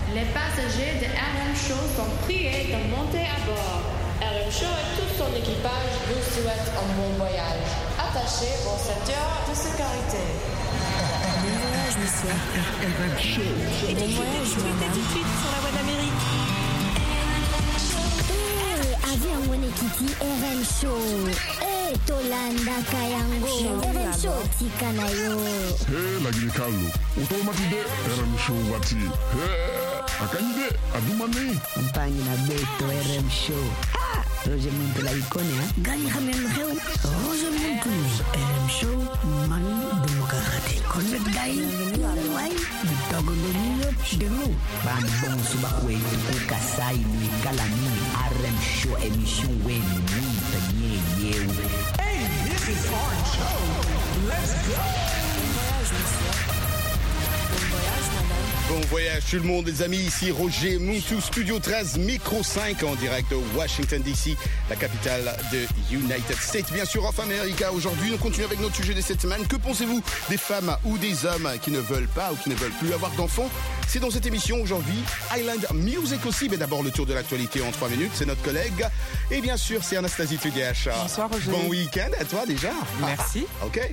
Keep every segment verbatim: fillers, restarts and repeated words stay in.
Les passagers de R M Show sont priés de monter à bord. R M Show et tout son équipage vous souhaitent un bon voyage. Attachez vos ceintures de sécurité. Bon voyage, monsieur. R M Show. Et bon voyage, madame. Tout de suite sur la voie d'Amérique. Eh, avion Wone Kiti R M Show. Eh, Tolanda Kayango. R M Show Tikanayo. Eh, la Guinée-Callo. Automatique R M Show Wati. Eh. Akanyide, adumane. Campagne na beto R M Show. Ah, Roger Monte la icône, hein. Gani Hamel Reu. Roger Monte. R M Show, man démocratique. Connet Gaï. Wai. Bitogo de Nino. De nous. Ban bon subakwe. Kasai ni Kalani. R M Show émission Wen. Ni Tanye Yew. Hey, this is Orange Show. Let's go. Bon voyage tout le monde les amis, ici Roger Montou, Studio treize, Micro cinq en direct de Washington D C, la capitale de United States, bien sûr of America. Aujourd'hui, nous continuons avec notre sujet de cette semaine. Que pensez-vous des femmes ou des hommes qui ne veulent pas ou qui ne veulent plus avoir d'enfants? C'est dans cette émission aujourd'hui, Island Music aussi, mais d'abord le tour de l'actualité en trois minutes, c'est notre collègue. Et bien sûr, c'est Anastasie Tudiacha. Bonsoir Roger. Bon week-end à toi déjà. Merci. Ah, ok.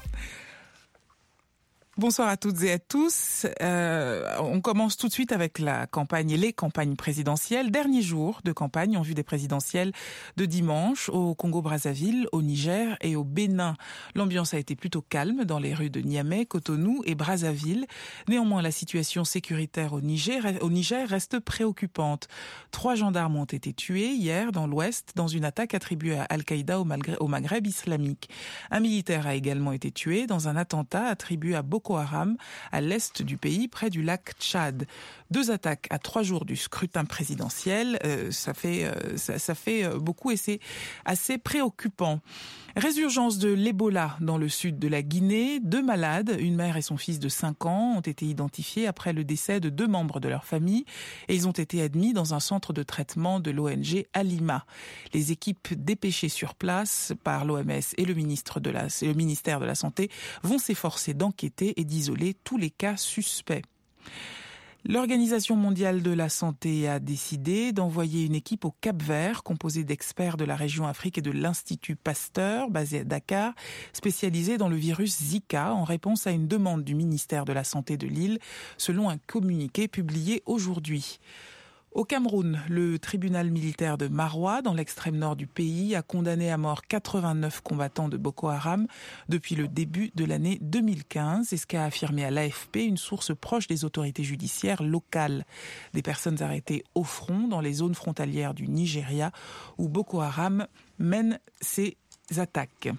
Bonsoir à toutes et à tous. Euh, on commence tout de suite avec la campagne et les campagnes présidentielles. Dernier jour de campagne en vue des présidentielles de dimanche au Congo-Brazzaville, au Niger et au Bénin. L'ambiance a été plutôt calme dans les rues de Niamey, Cotonou et Brazzaville. Néanmoins, la situation sécuritaire au Niger, au Niger reste préoccupante. Trois gendarmes ont été tués hier dans l'ouest dans une attaque attribuée à Al-Qaïda au Maghreb islamique. Un militaire a également été tué dans un attentat attribué à Boko Haram à l'est du pays, près du lac Tchad. Deux attaques à trois jours du scrutin présidentiel, euh, ça fait euh, ça, ça fait beaucoup et c'est assez préoccupant. Résurgence de l'Ebola dans le sud de la Guinée. Deux malades, une mère et son fils de cinq ans, ont été identifiés après le décès de deux membres de leur famille et ils ont été admis dans un centre de traitement de l'O N G Alima. Les équipes dépêchées sur place par l'O M S et le, ministre de la, le ministère de la Santé vont s'efforcer d'enquêter et d'isoler tous les cas suspects. L'Organisation mondiale de la santé a décidé d'envoyer une équipe au Cap-Vert composée d'experts de la région Afrique et de l'Institut Pasteur, basé à Dakar, spécialisé dans le virus Zika, en réponse à une demande du ministère de la Santé de l'île, selon un communiqué publié aujourd'hui. Au Cameroun, le tribunal militaire de Maroua, dans l'extrême nord du pays, a condamné à mort quatre-vingt-neuf combattants de Boko Haram depuis le début de l'année deux mille quinze. C'est ce qu'a affirmé à l'A F P une source proche des autorités judiciaires locales. Des personnes arrêtées au front dans les zones frontalières du Nigeria où Boko Haram mène ses attaques.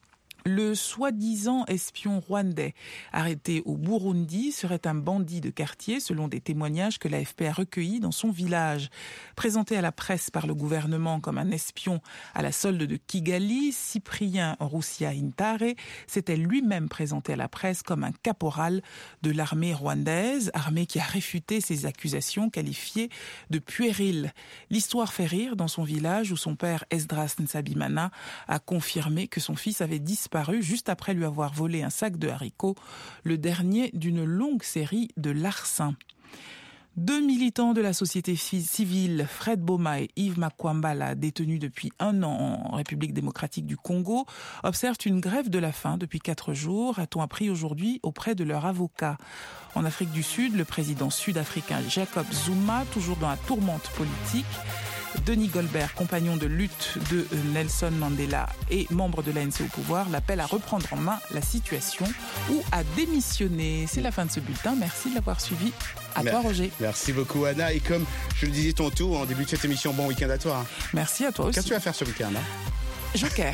Le soi-disant espion rwandais arrêté au Burundi serait un bandit de quartier, selon des témoignages que l'A F P a recueillis dans son village. Présenté à la presse par le gouvernement comme un espion à la solde de Kigali, Cyprien Roussia Intare s'était lui-même présenté à la presse comme un caporal de l'armée rwandaise, armée qui a réfuté ces accusations qualifiées de puériles. L'histoire fait rire dans son village où son père Esdras Nsabimana a confirmé que son fils avait disparu juste après lui avoir volé un sac de haricots, le dernier d'une longue série de larcins. Deux militants de la société civile, Fred Boma et Yves Makwambala, détenus depuis un an en République démocratique du Congo, observent une grève de la faim depuis quatre jours, a-t-on appris aujourd'hui auprès de leur avocat. En Afrique du Sud, le président sud-africain Jacob Zuma, toujours dans la tourmente politique, Denis Goldberg, compagnon de lutte de Nelson Mandela et membre de l'A N C au pouvoir, l'appelle à reprendre en main la situation ou à démissionner. C'est la fin de ce bulletin. Merci de l'avoir suivi. À toi, Roger. Merci beaucoup, Anna. Et comme je le disais tantôt en début de cette émission, bon week-end à toi. Merci à toi aussi. Qu'est-ce que tu vas faire ce week-end, hein? Joker.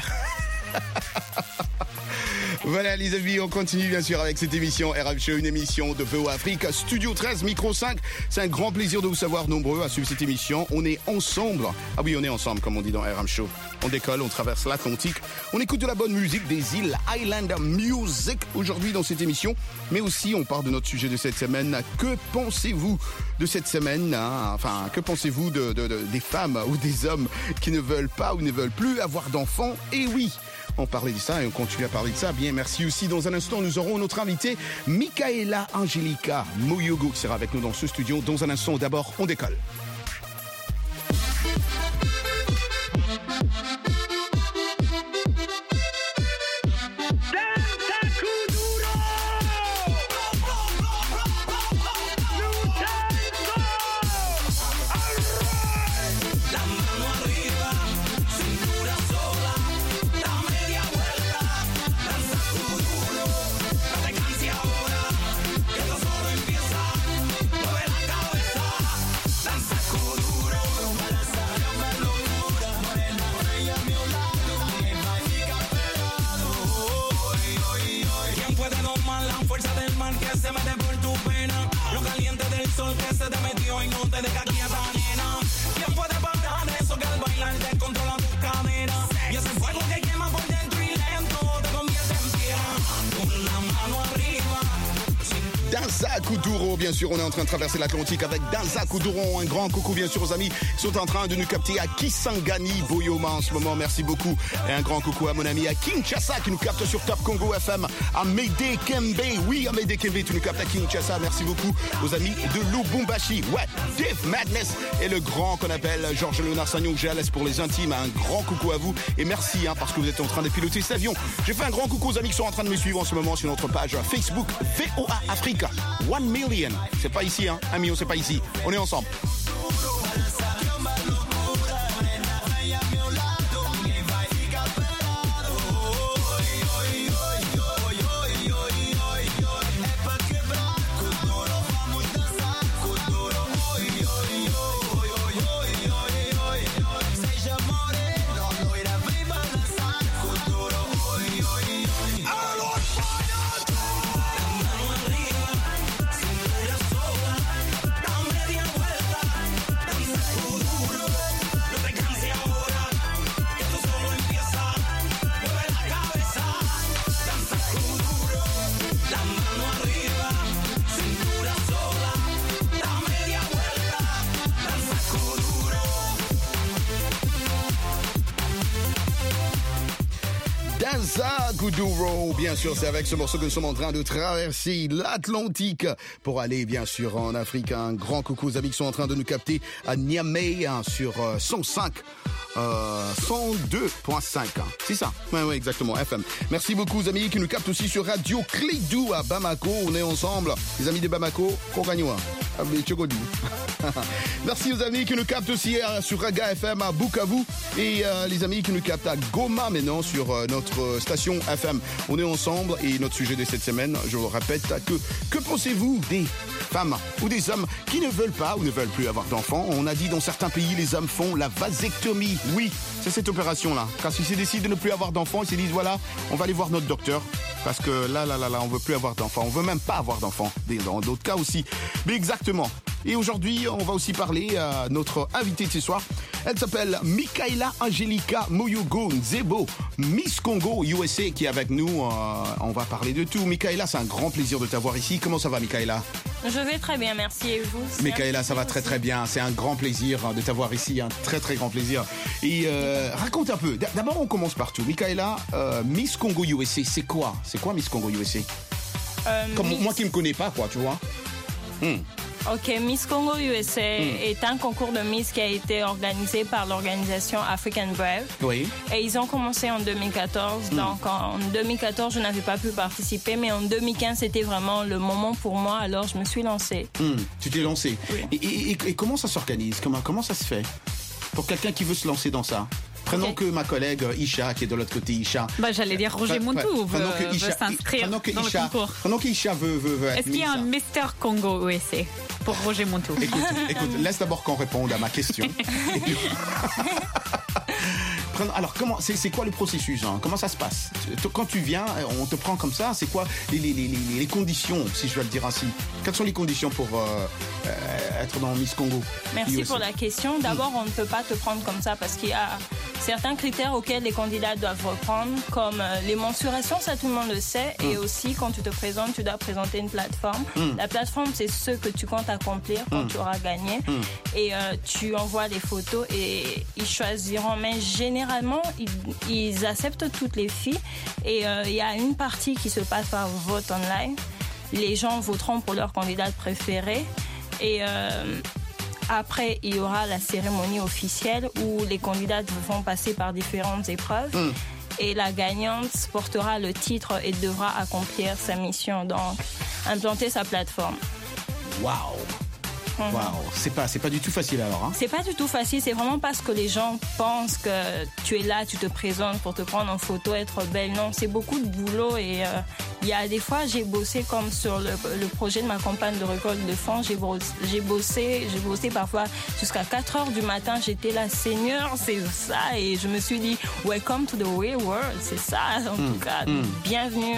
Voilà les amis, on continue bien sûr avec cette émission R M Show, une émission de V O Afrique, Studio treize, Micro cinq. C'est un grand plaisir de vous savoir nombreux à suivre cette émission. On est ensemble. Ah oui, on est ensemble comme on dit dans R M Show. On décolle, on traverse l'Atlantique. On écoute de la bonne musique des îles Island Music aujourd'hui dans cette émission. Mais aussi, on parle de notre sujet de cette semaine. Que pensez-vous de cette semaine, hein? Enfin, que pensez-vous de, de, de, des femmes ou des hommes qui ne veulent pas ou ne veulent plus avoir d'enfants? Et oui, On parlait de ça et on continue à parler de ça. Bien, merci aussi. Dans un instant, nous aurons notre invité, Michaela Angelica Moyogo, qui sera avec nous dans ce studio. Dans un instant, d'abord, on décolle. Danza Kuduro, bien sûr, on est en train de traverser l'Atlantique avec Danza Kuduro. Un grand coucou, bien sûr, aux amis qui sont en train de nous capter à Kisangani, Boyoma en ce moment. Merci beaucoup. Et un grand coucou à mon ami à Kinshasa qui nous capte sur Top Congo F M. À Mede Kembe, oui, à Mede Kembe, tu nous captes à Kinshasa. Merci beaucoup aux amis de Lubumbashi. Ouais, Dave Madness et le grand qu'on appelle Georges Léonard Sagnon, G L S pour les intimes. Un grand coucou à vous et merci hein, parce que vous êtes en train de piloter cet avion. J'ai fait un grand coucou aux amis qui sont en train de me suivre en ce moment sur notre page Facebook V O A Africa. One million. C'est pas ici, hein. Un million, c'est pas ici. On est ensemble. Danza Kuduro, bien sûr, c'est avec ce morceau que nous sommes en train de traverser l'Atlantique pour aller, bien sûr, en Afrique. Un grand coucou aux amis qui sont en train de nous capter à Niamey hein, sur euh, cent cinq. Euh, cent deux virgule cinq, hein. C'est ça. Oui, oui, exactement, F M. Merci beaucoup aux amis qui nous captent aussi sur Radio Clédou à Bamako. On est ensemble. Les amis de Bamako, Kokagnoa. Merci aux amis qui nous captent aussi euh, sur Raga F M à Bukavu et euh, les amis qui nous captent à Goma maintenant sur euh, notre station F M. On est ensemble et notre sujet de cette semaine, je vous répète, que que pensez-vous des femmes ou des hommes qui ne veulent pas ou ne veulent plus avoir d'enfants? On a dit dans certains pays, les hommes font la vasectomie. Oui, c'est cette opération-là. Quand ils se décident de ne plus avoir d'enfants, ils se disent voilà, on va aller voir notre docteur parce que là, là, là, là, on veut plus avoir d'enfants. On veut même pas avoir d'enfants. Dans d'autres cas aussi. Mais exactement. Et aujourd'hui, on va aussi parler à notre invitée de ce soir. Elle s'appelle Michaela Angelica Moyogo Nzebo, Miss Congo U S A qui est avec nous. Euh, on va parler de tout. Michaela, c'est un grand plaisir de t'avoir ici. Comment ça va, Michaela? Je vais très bien, merci. Et vous? Michaela, ça va très très bien. C'est un grand plaisir de t'avoir ici, un très très grand plaisir. Et euh, raconte un peu. D'abord, on commence par tout. Michaela, euh, Miss Congo U S A, c'est quoi? C'est quoi Miss Congo U S A? euh, Comme Miss... moi qui me connais pas, quoi, tu vois. Hmm. Ok, Miss Congo U S A Mm. est un concours de Miss qui a été organisé par l'organisation African Brave. Oui. Et ils ont commencé en deux mille quatorze. Mm. Donc en deux mille quatorze, je n'avais pas pu participer, mais en deux mille quinze, c'était vraiment le moment pour moi. Alors je me suis lancée. Mm. Tu t'es lancée. Oui. Et, et, et, et comment ça s'organise? Comment, comment ça se fait pour quelqu'un qui veut se lancer dans ça? Prenons okay. que ma collègue Isha, qui est de l'autre côté, Isha. Bah, j'allais dire Roger Montou veut, veut s'inscrire dans Isha, le concours. Pendant qu'Isha veut, veut, veut être Est-ce qu'il y a un Mister Congo U S A pour Roger Montou? Écoute, écoute, laisse d'abord qu'on réponde à ma question. puis... Alors, comment, c'est, c'est quoi le processus hein? Comment ça se passe? Quand tu viens, on te prend comme ça, c'est quoi les, les, les, les conditions, si je dois le dire ainsi? Quelles sont les conditions pour euh, euh, être dans Miss Congo? Merci pour la question. D'abord, on ne peut pas te prendre comme ça parce qu'il y a certains critères auxquels les candidats doivent reprendre, comme euh, les mensurations, ça tout le monde le sait, mmh. et aussi quand tu te présentes, tu dois présenter une plateforme. Mmh. La plateforme, c'est ce que tu comptes accomplir quand mmh. tu auras gagné, mmh. et euh, tu envoies les photos et ils choisiront. Mais généralement, ils, ils acceptent toutes les filles, et il euh, y a une partie qui se passe par vote online. Les gens voteront pour leur candidate préférée, et euh, après, il y aura la cérémonie officielle où les candidats vont passer par différentes épreuves. Mmh. Et la gagnante portera le titre et devra accomplir sa mission, donc implanter sa plateforme. Waouh! Waouh, wow. c'est pas, c'est pas du tout facile alors. Hein? C'est pas du tout facile, c'est vraiment parce que les gens pensent que tu es là, tu te présentes pour te prendre en photo, être belle. Non, c'est beaucoup de boulot et il euh, y a des fois, j'ai bossé comme sur le, le projet de ma campagne de récolte de fonds. J'ai bossé, j'ai bossé, j'ai bossé parfois jusqu'à quatre heures du matin. J'étais là, Seigneur, c'est ça. Et je me suis dit, welcome to the real world, c'est ça. En mmh. tout cas, mmh. bienvenue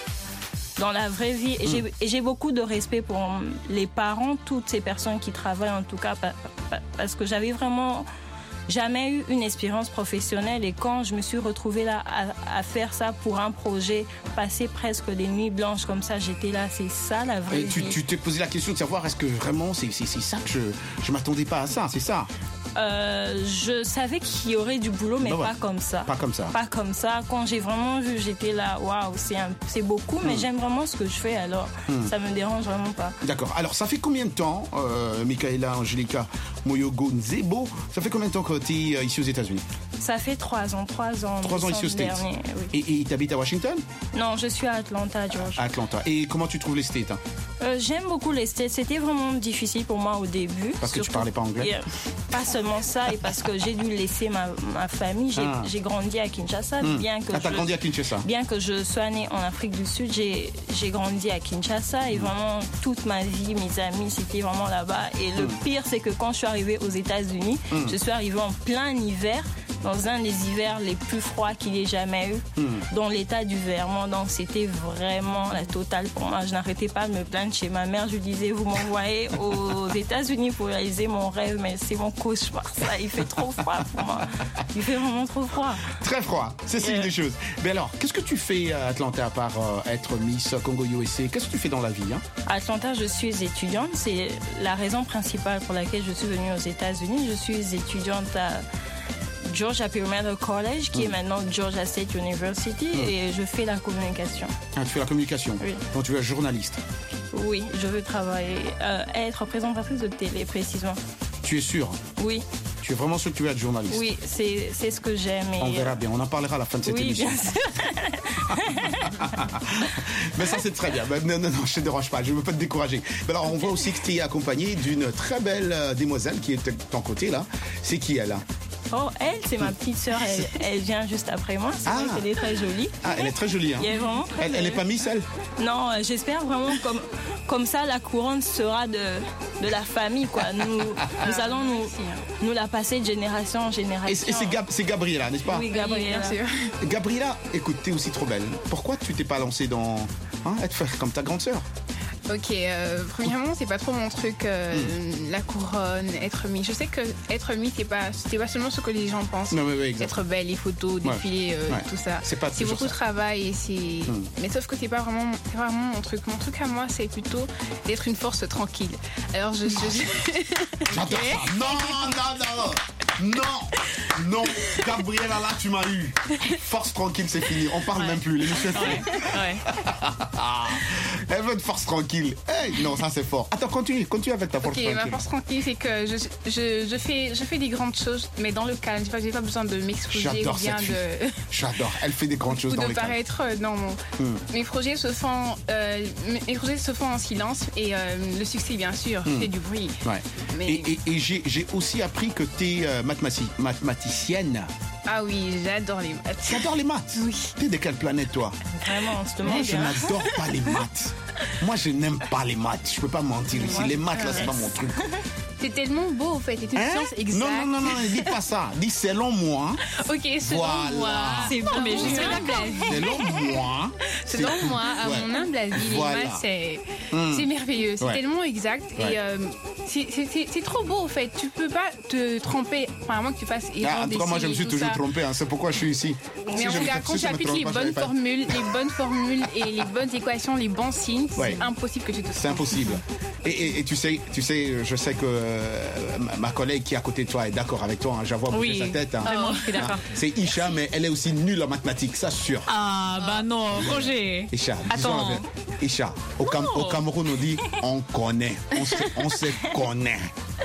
dans la vraie vie. Et, mmh. j'ai, et j'ai beaucoup de respect pour les parents, toutes ces personnes qui travaillent, en tout cas, parce que j'avais vraiment jamais eu une expérience professionnelle. Et quand je me suis retrouvée là à, à faire ça pour un projet, passer presque des nuits blanches comme ça, j'étais là, c'est ça la vraie et tu, vie. Tu t'es posé la question de savoir, est-ce que vraiment c'est, c'est, c'est ça que je je m'attendais pas à ça, c'est ça? Euh, je savais qu'il y aurait du boulot, mais non, pas ouais. comme ça. Pas comme ça. Pas comme ça. Quand j'ai vraiment vu, j'étais là, waouh, c'est, un, c'est beaucoup, mais mmh. j'aime vraiment ce que je fais, alors mmh. ça me dérange vraiment pas. D'accord. Alors, ça fait combien de temps, euh, Michaela Angelica Moyogo Nzebo, ça fait combien de temps que tu es euh, ici aux États-Unis? Ça fait trois ans, trois ans. Trois ans ici aux States. Dernier, oui. Et tu habites à Washington? Non, je suis à Atlanta, Georgia. À Atlanta. Et comment tu trouves les States? Hein? euh, J'aime beaucoup les States. C'était vraiment difficile pour moi au début. Parce que surtout, tu parlais pas anglais? Yeah. Pas seulement ça, et parce que j'ai dû laisser ma, ma famille. J'ai, ah. j'ai grandi à Kinshasa. Mmh. Bien que ah, t'as je, grandi à Kinshasa? Bien que je sois née en Afrique du Sud, j'ai, j'ai grandi à Kinshasa. Et mmh. vraiment, toute ma vie, mes amis, c'était vraiment là-bas. Et le mmh. pire, c'est que quand je suis arrivée aux États-Unis, mmh. je suis arrivée en plein hiver, dans un des hivers les plus froids qu'il ait jamais eu, mmh. dans l'état du Vermont. Donc c'était vraiment la totale pour moi. Je n'arrêtais pas de me plaindre chez ma mère. Je lui disais, vous m'envoyez aux États-Unis pour réaliser mon rêve, mais c'est mon cauchemar, ça. Il fait trop froid pour moi. Il fait vraiment trop froid. Très froid, c'est signe yeah. des choses. Mais alors, qu'est-ce que tu fais à Atlanta à part euh, être Miss Congo U S A? Qu'est-ce que tu fais dans la vie? Hein? À Atlanta, je suis étudiante. C'est la raison principale pour laquelle je suis venue aux États-Unis. Je suis étudiante à Georgia Perryman College, qui mmh. est maintenant Georgia State University, mmh. et je fais la communication. Ah, tu fais la communication? Oui. Donc tu es journaliste? Oui, je veux travailler, euh, être présentatrice de télé, précisément. Tu es sûre? Oui. Tu es vraiment sûr que tu veux être journaliste? Oui, c'est, c'est ce que j'aime. Et... On verra bien, on en parlera à la fin de cette oui, émission. Bien sûr. Mais ça, c'est très bien. Non, non, non, je ne te dérange pas, je ne veux pas te décourager. Mais alors, on voit aussi que tu es accompagnée d'une très belle euh, demoiselle qui est de ton côté, là. C'est qui, elle? Oh, elle, c'est ma petite sœur. Elle, elle vient juste après moi. C'est ah. vrai qu'elle est très jolie. Ah, elle est très jolie. Hein. Elle est vraiment très Elle, elle n'est pas Miss, elle? Non, j'espère vraiment comme, comme ça, la couronne sera de, de la famille, quoi. Nous, nous allons nous, nous la passer de génération en génération. Et, et c'est, Gab, c'est Gabriela, n'est-ce pas? Oui, Gabriela. Oui, bien sûr. Gabriela, écoute, t'es aussi trop belle. Pourquoi tu t'es pas lancée dans... Hein, être faire comme ta grande sœur? Ok, euh, premièrement, c'est pas trop mon truc, euh, mmh. la couronne, être Miss. Je sais que être Miss, c'est pas, c'est pas seulement ce que les gens pensent. Non, mais oui, être belle, les photos, défiler, ouais. Euh, ouais. tout ça. C'est, pas c'est beaucoup ça. de travail, et c'est... Mmh. Mais sauf que c'est pas vraiment, c'est pas vraiment mon truc. Mon truc à moi, c'est plutôt d'être une force tranquille. Alors je... je, je... J'adore okay. ça. Non, non, non, non. Non, non, Gabriela, là, tu m'as eu. Force tranquille, c'est fini. On parle ouais. même plus. L'émission est finie. Ouais. Elle veut de force tranquille. Hey, non, ça c'est fort. Attends, continue, continue avec ta force okay, tranquille. Ma force tranquille, c'est que je, je, je, fais, je fais des grandes choses, mais dans le calme. J'ai pas besoin de m'exposer ou bien de. J'adore. Elle fait des grandes choses ou dans de le calme. paraître dans mon. Hmm. Mes projets se font, euh, mes projets se font en silence, et euh, le succès, bien sûr, hmm. fait du bruit. Ouais. Mais... Et, et, et j'ai, j'ai aussi appris que tu es euh, mathématique, mathématicienne. Ah oui, j'adore les maths. J'adore les maths? Oui. T'es de quelle planète, toi? Vraiment, on se demande. Moi, je n'adore pas les maths. Moi, je n'aime pas les maths. Je peux pas mentir ici. Les maths, là, c'est pas mon truc. C'est tellement beau, en fait. Et tu Hein? sens exact. Non, non, non, non, dis pas ça. Dis selon moi. Ok, selon Voilà. moi. C'est bon, mais je suis Mon humble avis. Selon moi. Selon c'est- moi, à Ouais. mon humble avis, Voilà. les masses, c'est Mm. c'est merveilleux. C'est Ouais. tellement exact. Ouais. Et euh, c'est- c'est c'est- c'est trop beau, en fait. Tu peux pas te tromper. Enfin, à moins que tu fasses erreur Ah, en tout cas, moi, je me suis tout toujours ça. trompé. Hein. C'est pourquoi je suis ici. Mais Si en je tout me- cas, si quand je tu me appliques trompe les pas, bonnes j'avais pas- formules, les bonnes formules et les bonnes équations, les bons signes, Ouais. c'est impossible que tu te trompes. C'est impossible. Et, et, et tu sais, tu sais, je sais que euh, ma- ma collègue qui est à côté de toi est d'accord avec toi. Hein. J'avoue bouger Oui, sa tête. Hein. vraiment, je suis d'accord. Hein. C'est Isha, mais elle est aussi nulle en mathématiques, ça sûr. Ah, bah non, Roger. Isha, disons Attends. la vérité. Isha, au, Cam- au Cameroun, on dit on connaît, on se, on se connaît.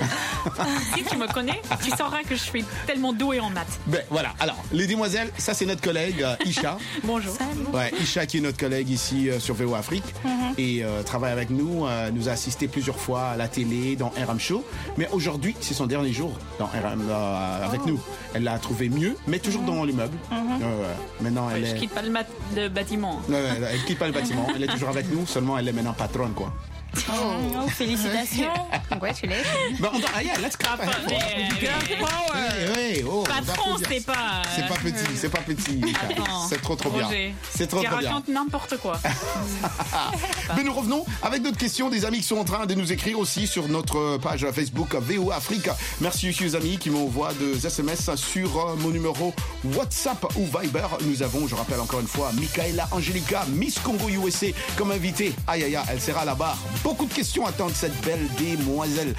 Si tu me connais, tu sauras que je suis tellement douée en maths. Ben voilà. Alors, les demoiselles, ça c'est notre collègue euh, Isha. Bonjour. Ouais, Isha qui est notre collègue ici euh, sur V O Afrique et euh, travaille avec nous, euh, nous a assisté plusieurs fois à la télé, dans R M Show. Mais aujourd'hui, c'est son dernier jour dans R M, euh, avec nous. Elle l'a trouvé mieux, mais toujours dans l'immeuble. Euh, ouais. Maintenant, elle Je est... quitte pas le, mat- le bâtiment. Ouais, ouais, elle quitte pas le bâtiment. Elle est toujours avec nous, seulement elle est maintenant patronne, quoi. Oh, félicitations. Congratulations. Ben, on doit... ah, yeah, let's clap. Papa, mais, girl power. Ouais, ouais, oh, on va Patron, applaudir. c'est pas. C'est pas petit, c'est pas petit. Attends, C'est trop trop bien. Roger, C'est trop tu trop bien. racontes n'importe quoi. Mais nous revenons avec d'autres questions des amis qui sont en train de nous écrire aussi sur notre page Facebook V O Afrique. Merci aussi aux amis qui m'envoient des S M S sur euh, mon numéro WhatsApp ou Viber. Nous avons, je rappelle encore une fois, Michaela Angelica, Miss Congo U S A comme invitée. Aïe aïe aïe, elle sera à la barre. Beaucoup de questions attendent cette belle demoiselle.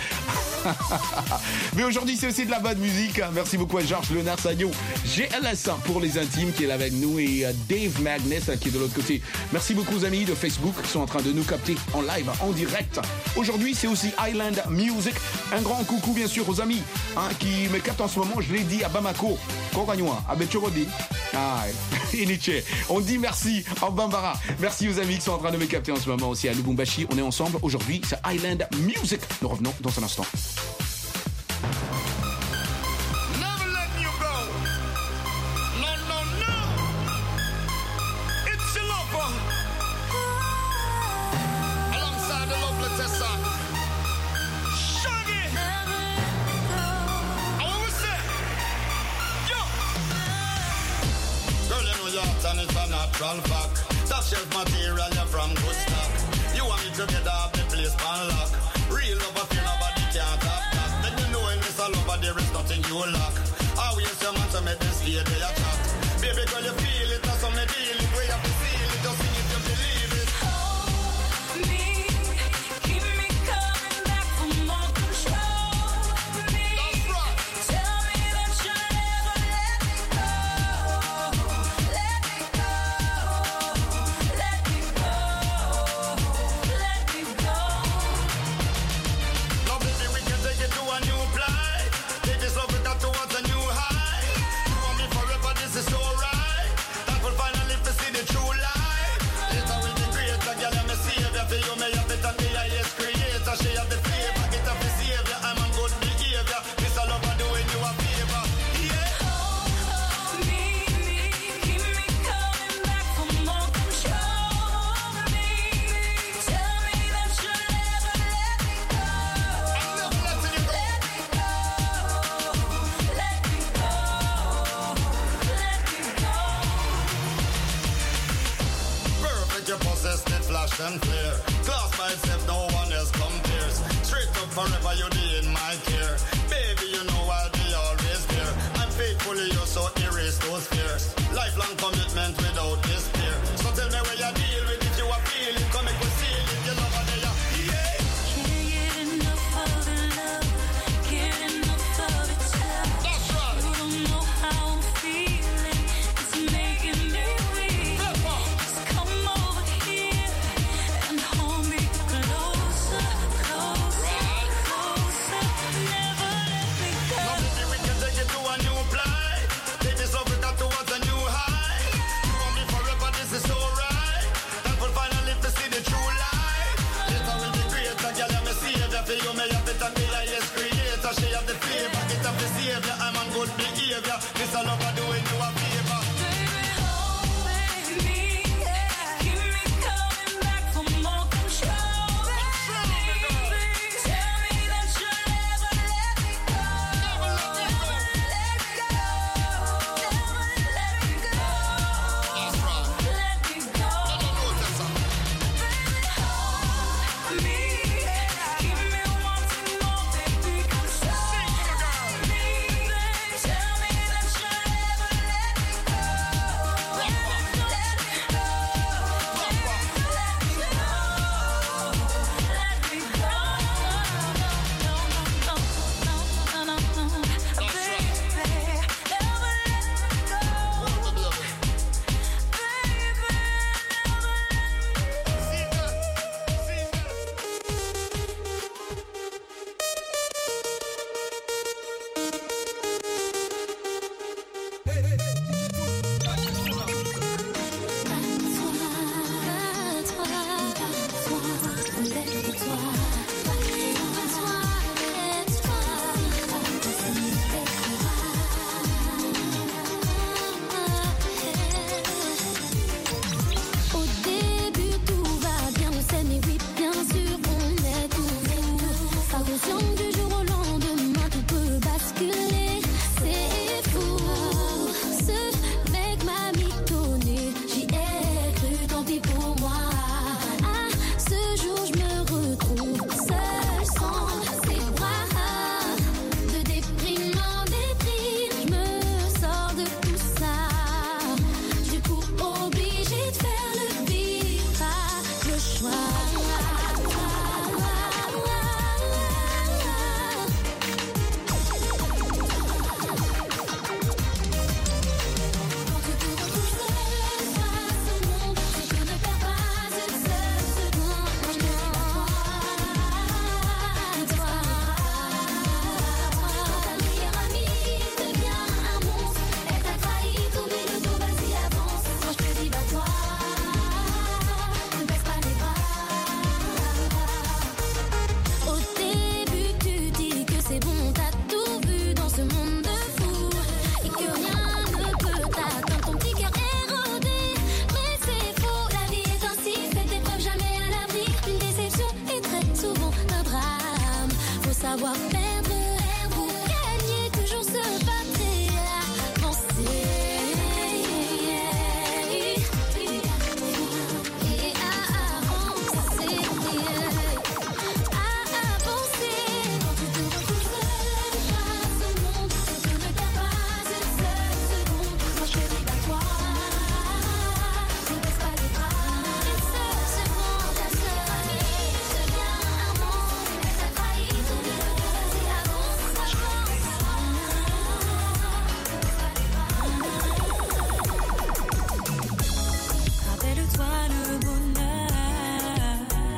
Mais aujourd'hui, c'est aussi de la bonne musique. Merci beaucoup à Georges Léonard Sagnon, G L S pour les intimes qui est là avec nous et euh, Dave Magnus qui est de l'autre côté. Merci beaucoup aux amis de Facebook qui sont en train de nous capter en live, en direct. Aujourd'hui, c'est aussi Island Music. Un grand coucou bien sûr aux amis hein, qui me captent en ce moment. Je l'ai dit à Bamako, Kokanywa, à Betchorodi. Ah, Iniche. On dit merci en Bambara. Merci aux amis qui sont en train de me capter en ce moment aussi à Lubumbashi. On est ensemble. Aujourd'hui, c'est Island Music. Nous revenons dans un instant. Never letting you go. No, no, no. It's your lover. Alongside the lovely Tessa. Shaggy. I want to say. Yo. Girl, you know you're turning to natural fact. Top shelf material, you're from good stock. You want me to get up the place on lock. Real love, I feel nobody can't top that. Then you know in this lover, there is nothing you lack. Always your man to make this stay there chat. Baby girl, you feel it, that's how me deal it. Way up the feel it, just sing it, you believe it. Hold me, keep me coming back for more control me. That's right. Tell me that you'll never let me go. Let me go. Let me go. Let me go. Now baby, we can take it to a new flight. Take this love, we got towards a new high. You want me forever, this is so right. That will finally to see the true light. Later will be greater, girl, I'm a savior. For you, me have it and the highest creator. She have the flavor, get up the savior. I'm on good behavior. This a love, I'm doing you a favor. Yeah. Hold me, keep me coming back for more control me. Tell me that you'll never let me go. I'm never letting you go. Let me go. Let me go. Let me go. Perfect, you possess the flash and flare. Class myself, no one else compares. Straight up forever, you be in my care. Baby, you know I'll be always there. I'm faithful to you, so erase those fears. Lifelong commitment without despair. So tell me where you deal with it, you are feeling. Come make we seal it, you love her there. Yeah. Can't get enough of the love. Get enough of it tough. That's right. You don't know how I'm feeling. It's making me weak. Just come over here and hold me closer, closer, closer. Never let me go. Now baby, we can take it to a new flight. Take this love, we got towards a new high. You want me forever, this is so right. perdre pour gagner, toujours se battre et avancer. Et avancer, avancer. Quand tu te retrouves seul face au monde, tu ne perds pas une seule seconde. Moi je suis à toi, ne baisse pas les bras. Une seule seconde, ta seule amie devient un monde. Elle t'a trahi, tout le monde et avance, avance. Rappelle-toi le bonheur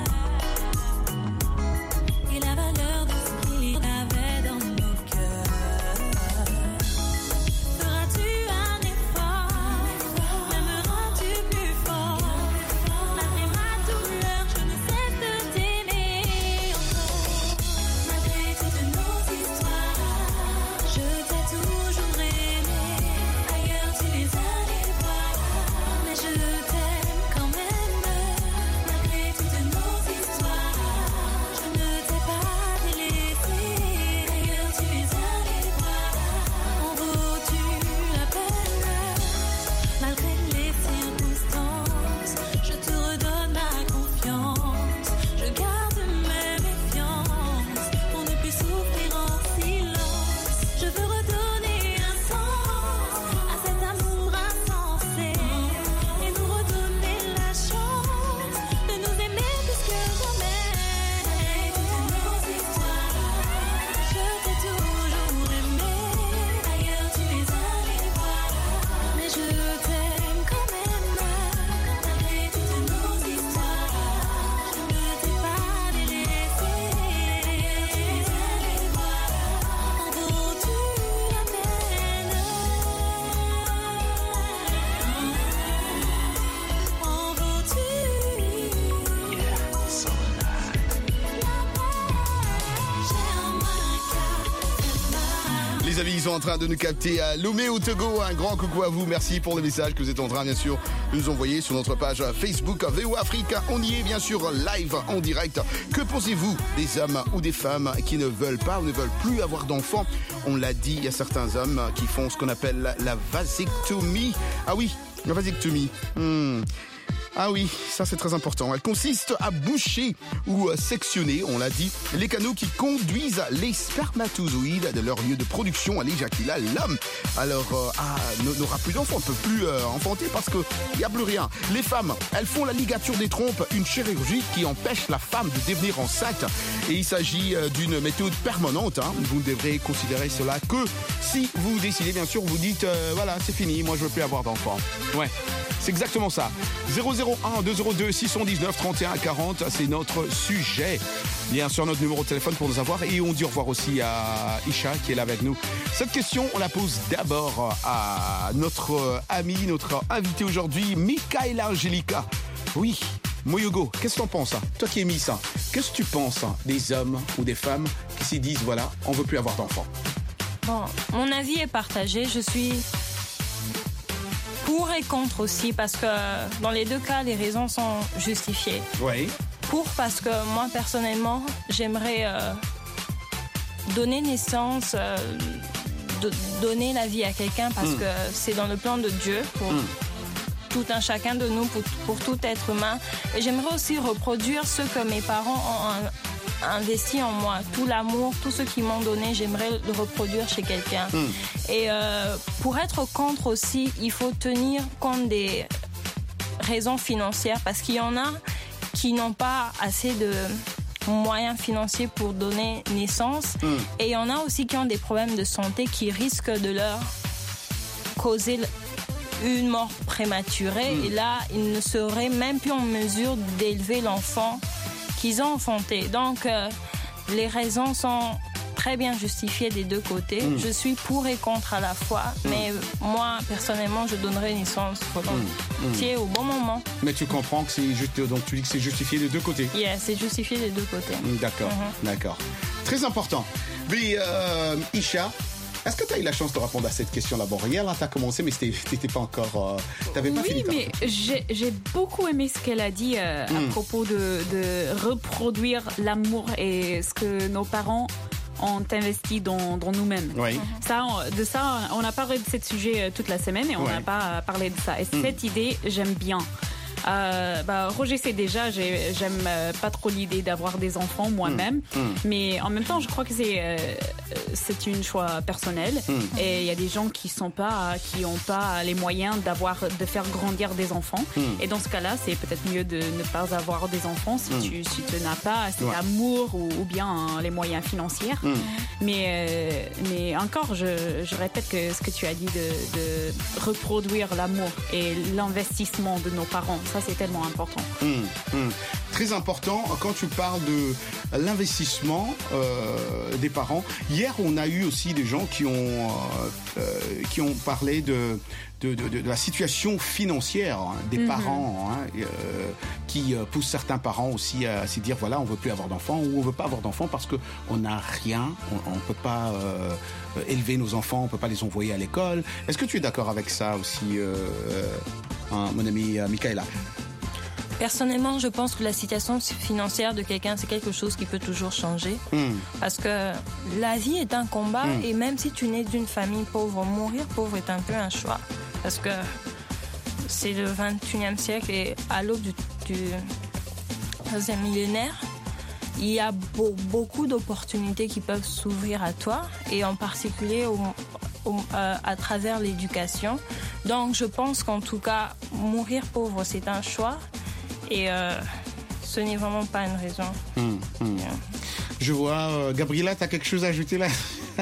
et la valeur de ce qu'il y avait dans nos cœurs. Feras-tu un effort? M'aimeras-tu plus fort? Malgré ma douleur, je ne cesse de t'aimer encore. Malgré toutes nos histoires, je t'ai toujours aimé. Ailleurs tu es allé voir, mais je t'aime quand même. Malgré toutes nos histoires, je ne t'ai pas délaissé. Ailleurs tu es allé voir, en vaut-tu la peine? Malgré les circonstances, je te redonne ma confiance. Je garde mes méfiances pour ne plus souffrir en silence. Je veux redonner un sens à cet amour insensé et nous redonner la chance de nous aimer plus que jamais. Toutes nos histoires, je t'ai toujours aimé. Ailleurs tu es allé voir, mais je t'aime quand même. Malgré toutes nos histoires, je ne t'ai pas délaissé. Ailleurs tu es allé voir, en vaut-tu la peine? En vaut-tu Les amis, ils sont en train de nous capter à Lomé au Togo. Un grand coucou à vous. Merci pour le message que vous êtes en train, bien sûr, de nous envoyer sur notre page Facebook V O Afrique. On y est, bien sûr, live, en direct. Que pensez-vous des hommes ou des femmes qui ne veulent pas ou ne veulent plus avoir d'enfants? On l'a dit, il y a certains hommes qui font ce qu'on appelle la, la vasectomie. Ah oui, la vasectomie. Hmm. Ah oui, ça c'est très important. Elle consiste à boucher ou sectionner, on l'a dit, les canaux qui conduisent les spermatozoïdes de leur lieu de production à l'éjaculat. L'homme, alors, euh, ah, n'aura plus d'enfants, ne peut plus euh, enfanter parce qu'il n'y a plus rien. Les femmes, elles font la ligature des trompes, une chirurgie qui empêche la femme de devenir enceinte. Et il s'agit euh, d'une méthode permanente. Hein. Vous ne devrez considérer cela que si vous décidez, bien sûr, vous dites, euh, voilà, c'est fini, moi je ne veux plus avoir d'enfants. Ouais. C'est exactement ça. zéro zéro un deux zéro deux six un neuf trente et un quarante, c'est notre sujet. Bien sûr, notre numéro de téléphone pour nous avoir. Et on dit au revoir aussi à Isha qui est là avec nous. Cette question, on la pose d'abord à notre ami, notre invité aujourd'hui, Michaela Angelica. Oui, Moyogo, qu'est-ce que t'en penses? Toi qui es mis ça, qu'est-ce que tu penses des hommes ou des femmes qui s'y disent, voilà, on veut plus avoir d'enfants? Bon, mon avis est partagé. Je suis pour et contre aussi, parce que dans les deux cas, les raisons sont justifiées. Oui. Pour, parce que moi, personnellement, j'aimerais euh, donner naissance, euh, de, donner la vie à quelqu'un, parce Mm. que c'est dans le plan de Dieu pour Mm. tout un chacun de nous, pour, pour tout être humain. Et j'aimerais aussi reproduire ce que mes parents ont un- investi en moi. Tout l'amour, tout ce qu'ils m'ont donné, j'aimerais le reproduire chez quelqu'un. Mm. Et euh, pour être contre aussi, il faut tenir compte des raisons financières, parce qu'il y en a qui n'ont pas assez de moyens financiers pour donner naissance. Mm. Et il y en a aussi qui ont des problèmes de santé qui risquent de leur causer une mort prématurée. Mm. Et là, ils ne seraient même plus en mesure d'élever l'enfant qu'ils ont enfanté. Donc, euh, les raisons sont très bien justifiées des deux côtés. Mm. Je suis pour et contre à la fois, Mm. mais moi, personnellement, je donnerai naissance volontiers au bon moment. Mais tu comprends que c'est juste, donc tu dis que c'est justifié des deux côtés. Yeah, c'est justifié des deux côtés. D'accord, Mhm. d'accord. Très important. Mais euh, Isha, est-ce que tu as eu la chance de répondre à cette question d'abord? Hier, là, tu as commencé, mais tu n'étais pas encore... Tu n'avais pas Oui, fini ta mais j'ai j'ai beaucoup aimé ce qu'elle a dit euh, Mm. à propos de, de reproduire l'amour et ce que nos parents on t'investit dans, dans nous-mêmes. Oui. Ça, on- de ça, on a parlé de ce sujet euh, toute la semaine et on n'a Ouais. pas parlé de ça. Et Mm. cette idée, j'aime bien. Euh, bah, Roger sait déjà, j'ai- j'aime euh, pas trop l'idée d'avoir des enfants moi-même, Mm. Mm. mais en même temps, je crois que c'est euh, c'est une choix personnel. Mm. Et il y a des gens qui sont pas, qui ont pas les moyens d'avoir, de faire grandir des enfants. Mm. Et dans ce cas-là, c'est peut-être mieux de ne pas avoir des enfants si Mm. tu, si tu n'as pas cet Ouais. amour ou, ou bien hein, les moyens financiers. Mm. Mais, euh, mais encore, je, je répète que ce que tu as dit de, de reproduire l'amour et l'investissement de nos parents, ça c'est tellement important. Hum, hum. Très important quand tu parles de l'investissement euh, des parents. Hier, on a eu aussi des gens qui ont euh, euh, qui ont parlé de de, de, de la situation financière hein, des Mhm. parents, hein, euh, qui euh, pousse certains parents aussi à se dire voilà, on veut plus avoir d'enfants ou on veut pas avoir d'enfants parce que on n'a rien, on, on peut pas euh, élever nos enfants, on peut pas les envoyer à l'école. Est-ce que tu es d'accord avec ça aussi, euh, euh, hein, mon ami euh, Michaela? Personnellement, je pense que la situation financière de quelqu'un, c'est quelque chose qui peut toujours changer. Hum. Parce que la vie est un combat Mm. et même si tu nais d'une famille pauvre, mourir pauvre est un peu un choix. Parce que c'est le vingt et unième siècle et à l'aube du, du troisième millénaire, il y a beau- beaucoup d'opportunités qui peuvent s'ouvrir à toi et en particulier au- au- euh, à travers l'éducation. Donc je pense qu'en tout cas, mourir pauvre, c'est un choix et euh, ce n'est vraiment pas une raison. Hum, hum. Je vois, euh, Gabriela, tu as quelque chose à ajouter là?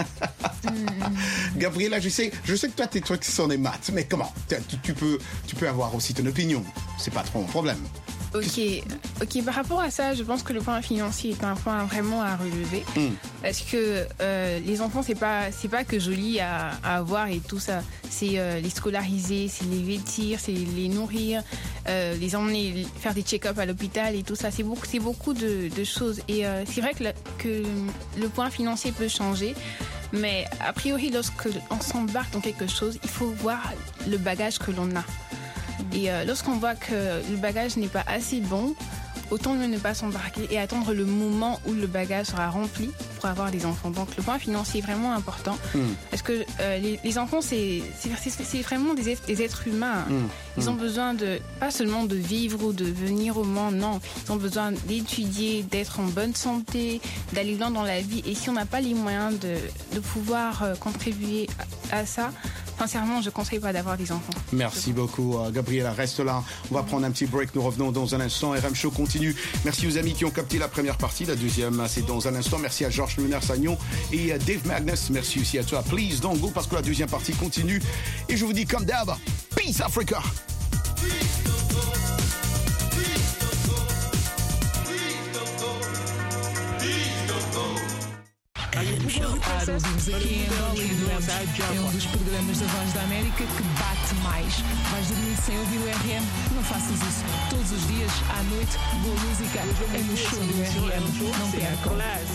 Gabriela, je sais, je sais que toi, tes trucs sont des maths, mais comment? Tu, tu peux, tu peux avoir aussi ton opinion. C'est pas trop un problème. Ok, ok. Par rapport à ça, je pense que le point financier est un point vraiment à relever, Hum. parce que euh, les enfants c'est pas c'est pas que joli à, à avoir et tout ça. C'est euh, les scolariser, c'est les vêtir, c'est les nourrir, euh, les emmener faire des check-up à l'hôpital et tout ça. C'est beaucoup c'est beaucoup de, de choses et euh, c'est vrai que, la- que le point financier peut changer. Mais a priori, lorsque on s'embarque dans quelque chose, il faut voir le bagage que l'on a. Et euh, lorsqu'on voit que le bagage n'est pas assez bon, autant mieux ne pas s'embarquer et attendre le moment où le bagage sera rempli pour avoir des enfants. Donc le point financier est vraiment important. Mm. Parce que euh, les, les enfants, c'est c'est- c'est- c'est vraiment des êtres, des êtres humains. Mm. Ils ont Mm. besoin besoin de, pas seulement de vivre ou de venir au monde, non. Ils ont besoin d'étudier, d'être en bonne santé, d'aller loin dans la vie. Et si on n'a pas les moyens de, de pouvoir euh, contribuer à, à ça, sincèrement, je ne conseille pas d'avoir des enfants. Merci beaucoup, euh, Gabriela. Reste là. On va prendre un petit break. Nous revenons dans un instant. R M Show continue. Merci aux amis qui ont capté la première partie. La deuxième, c'est dans un instant. Merci à Georges Lunaire-Sagnon et à Dave Magnus. Merci aussi à toi. Please don't go parce que la deuxième partie continue. Et je vous dis comme d'hab, Peace Africa. Ouvimos aqui em Angola e Duemos é um dos programas da Voz da América que bate mais. Vais dormir sem ouvir o R M? Não faças isso. Todos os dias, à noite, boa música é no show do R M. Não percam.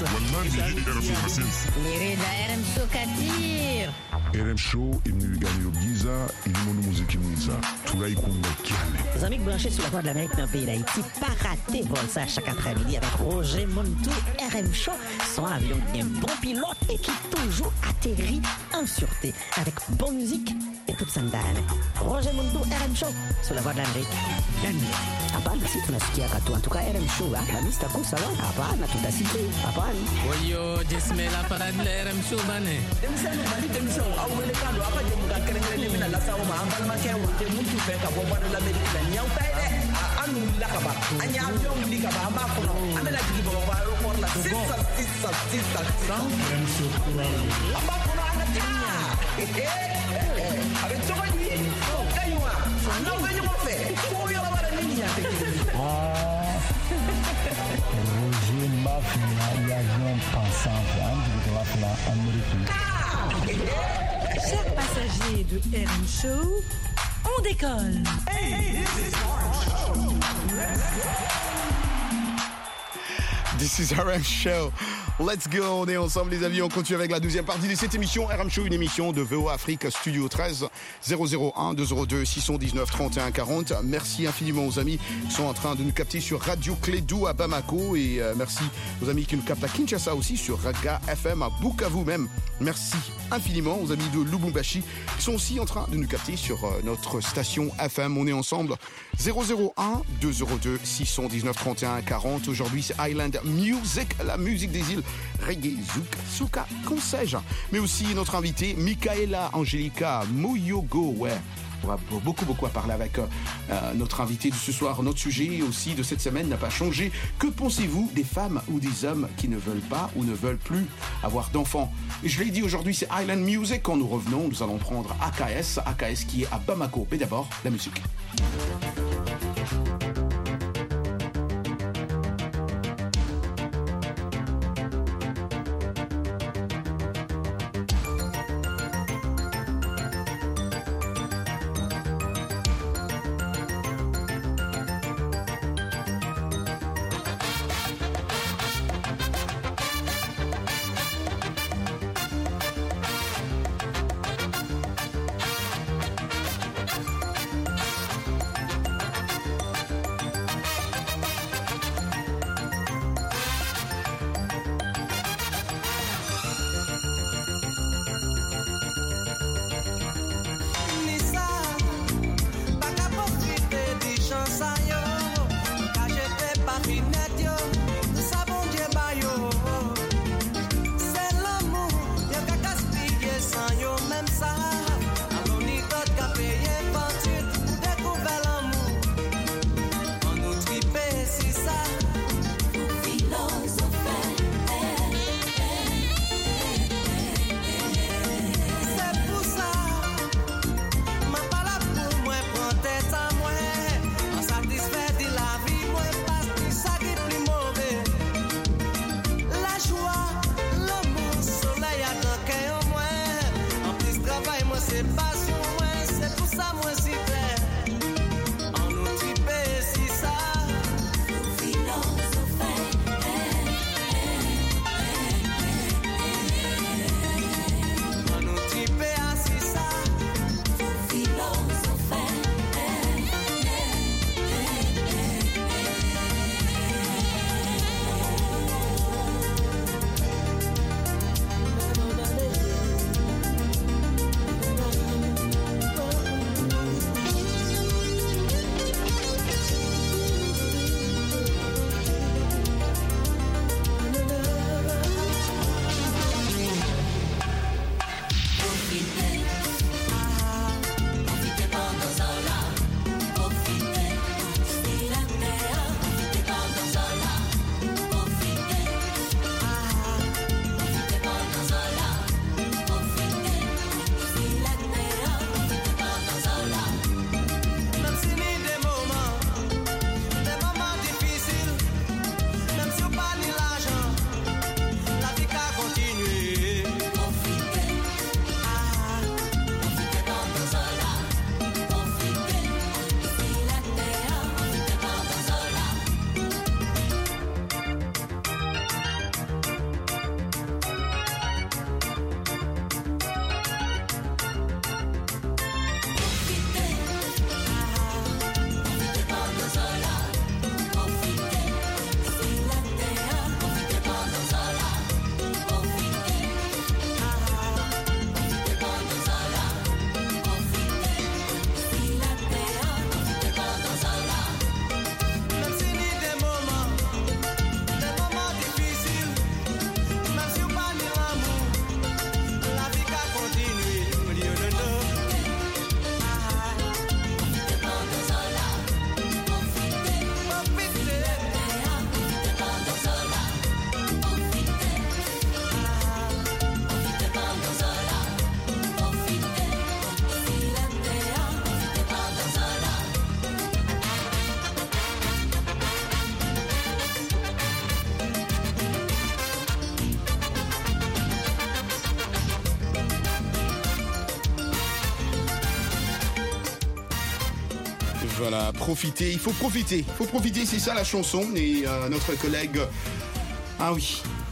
Mirida R M Show Kadir. R M Show imni gagner Giza, ilimono muziki mwiza. Tunaikunda kiane. Les amis branchés sur la voie de l'Amérique dans le pays d'Haïti, pas rater vol ça chaque après-midi avec Roger Montou, R M Show, son avion qui est un bon pilote et qui toujours atterrit en sûreté avec bonne musique et toute sa dame. Roger Montou, R M Show, sur la voie de l'Amérique. Hapana, si tunasikia katu. En tout cas, R M Show, la mista kusa wa. Hapana, tutasikia. Hapana. Oyo, jisimela para la R M Show bane. Demisano bali demisano awele kando apa je muka kerengere ne mina lasa o ma ambal ma kewo je muntu fe ka bobo de l'Amérique la nyau tay de anu la ka ba anya avion li ka ba ma ko no amela digi bo ba aéroport la sissa sissa sissa amba ko no ana ta avec to ba ni kaywa na ba ni mo fe ko yo la ba ni ya te Roger Mafia e avião passante antes de lá pela Amérique. Chers passagers de R M Show, on décolle. This is R M Show Let's go, on est ensemble les amis, on continue avec la deuxième partie de cette émission R M Show, une émission de V O Afrique Studio treize zéro zéro un deux zéro deux six cent dix-neuf trente et un quarante. Merci infiniment aux amis qui sont en train de nous capter sur Radio Clédou à Bamako et euh, merci aux amis qui nous captent à Kinshasa aussi sur Raga F M à Bukavu même. Merci infiniment aux amis de Lubumbashi qui sont aussi en train de nous capter sur euh, notre station F M. On est ensemble zéro zéro un deux zéro deux six cent dix-neuf trente et un quarante. Aujourd'hui c'est Island Music, la musique des îles, reggae, zouk, souka, qu'on sais-je. Mais aussi notre invitée Michaela Angelica Moyogo, ouais. On va beaucoup beaucoup à parler avec euh, notre invité de ce soir. Notre sujet aussi de cette semaine n'a pas changé. Que pensez-vous des femmes ou des hommes qui ne veulent pas ou ne veulent plus avoir d'enfants? Et je l'ai dit aujourd'hui, c'est Island Music. Quand nous revenons, nous allons prendre A K S, A K S qui est à Bamako. Mais d'abord, la musique. Voilà, profiter, il faut profiter, il faut profiter, c'est ça la chanson. Et euh, notre collègue, ah oui,